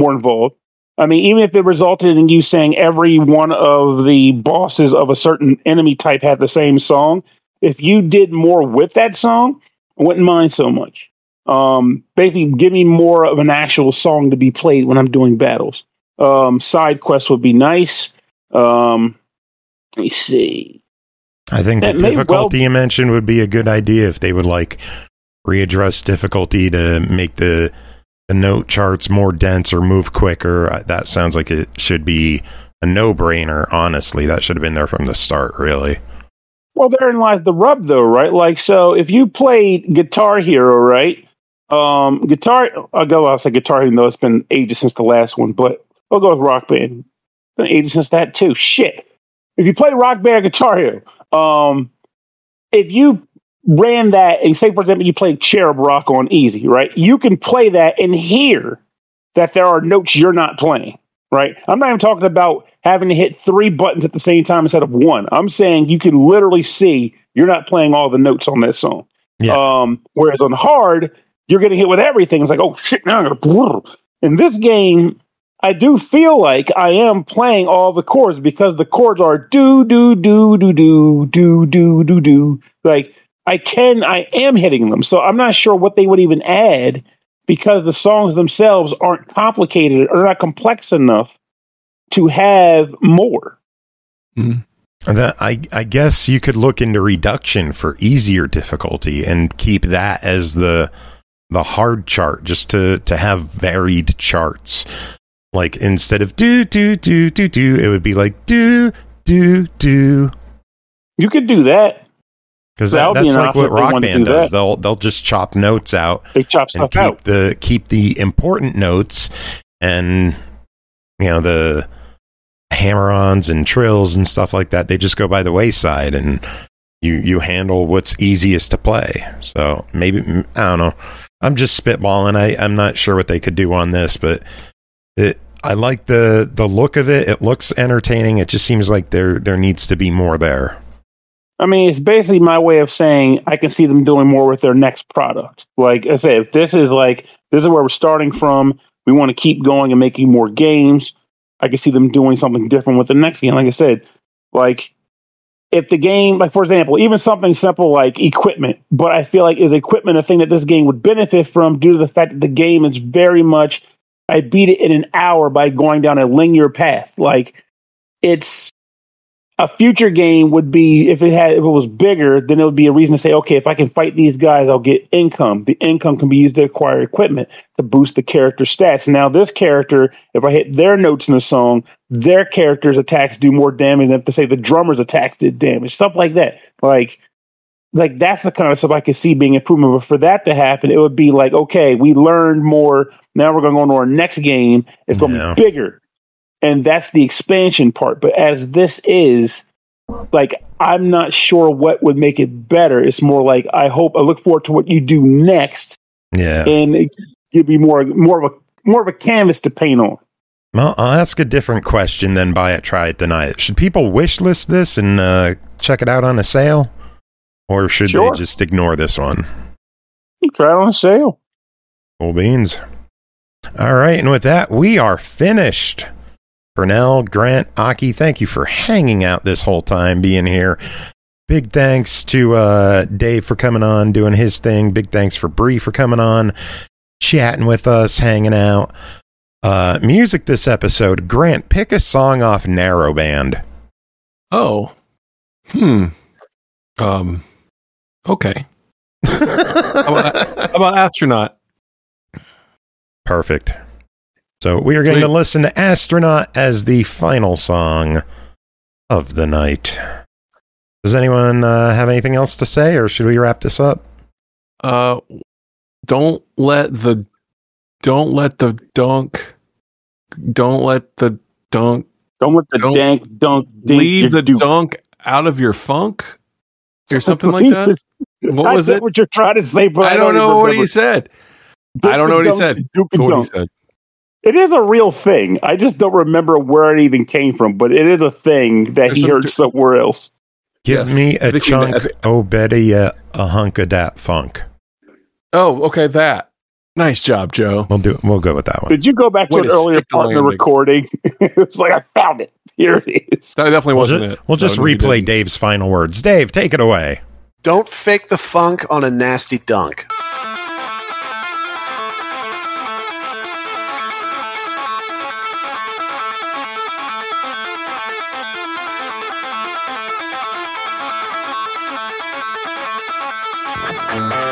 I mean, even if it resulted in you saying every one of the bosses of a certain enemy type had the same song, if you did more with that song, I wouldn't mind so much. Basically, give me more of an actual song to be played when I'm doing battles. Side quests would be nice. Let me see. I think the difficulty you mentioned would be a good idea if they would like readdress difficulty to make the note charts more dense or move quicker. That sounds like it should be a no-brainer, honestly. That should have been there from the start, really. Well, therein lies the rub, though, right? Like, so if you played Guitar Hero, right? I'll say Guitar Hero, though it's been ages since the last one, but I'll go with Rock Band. It's been ages since that, too. Shit. If you play Rock Band or Guitar Hero, if you ran that and say, for example, you play Cherub Rock on easy, right? You can play that and hear that there are notes you're not playing, right? I'm not even talking about having to hit 3 buttons at the same time instead of 1. I'm saying you can literally see you're not playing all the notes on that song. Yeah. Whereas on hard, you're getting hit with everything. It's like, oh shit, now I'm gonna. In this game, I do feel like I am playing all the chords because the chords are do do do do do do do do do. Like I am hitting them. So I'm not sure what they would even add because the songs themselves aren't complicated or not complex enough to have more. I guess you could look into reduction for easier difficulty and keep that as the hard chart, just to have varied charts. Like instead of do do do do do, it would be like do do do. You could do that. Because that's like what Rock Band does. They'll just chop notes out. They chop stuff out. Keep the important notes, and the hammer-ons and trills and stuff like that. They just go by the wayside, and you handle what's easiest to play. So maybe I don't know. I'm just spitballing. I'm not sure what they could do on this, but I like the look of it. It looks entertaining. It just seems like there needs to be more there. I mean, it's basically my way of saying I can see them doing more with their next product. Like I said, if this is where we're starting from, we want to keep going and making more games. I can see them doing something different with the next game. Like I said, like if the game, like for example, even something simple like equipment, but I feel like is equipment a thing that this game would benefit from due to the fact that the game is very much, I beat it in an hour by going down a linear path. Like it's a future game would be if it was bigger, then it would be a reason to say, okay, if I can fight these guys, I'll get income. The income can be used to acquire equipment to boost the character stats. Now, this character, if I hit their notes in the song, their character's attacks do more damage than if to say the drummer's attacks did damage. Stuff like that. Like that's the kind of stuff I could see being improvement. But for that to happen, it would be like, okay, we learned more. Now we're going to go into our next game. It's going to be bigger. And that's the expansion part. But as this is, like, I'm not sure what would make it better. It's more like I look forward to what you do next. Yeah. And give you more of a canvas to paint on. Well, I'll ask a different question than buy it, try it, deny it. Should people wish list this and check it out on a sale? Or should they just ignore this one? Try it on a sale. Cool beans. All right. And with that, we are finished. Pernell, Grant, Aki, thank you for hanging out this whole time, being here. Big thanks to Dave for coming on, doing his thing. Big thanks for Bree for coming on, chatting with us, hanging out. Music this episode. Grant, pick a song off Narrowband. Oh. Okay. How about Astronaut? Perfect. So we are going to listen to Astronaut as the final song of the night. Does anyone have anything else to say, or should we wrap this up? Don't let the dank dunk leave the dunk out of your funk or something like that. What was it? What you're trying to say, but I don't know what he said. I don't know what he said. It is a real thing. I just don't remember where it even came from, but it is a thing that he heard somewhere else. Give me a chunk, oh Betty, a hunk of that funk. Oh, okay, that. Nice job, Joe. We'll go with that one. Did you go back to an earlier part of the recording? It's like, I found it. Here it is. That definitely wasn't it. We'll just replay Dave's final words. Dave, take it away. Don't fake the funk on a nasty dunk. Mm-hmm.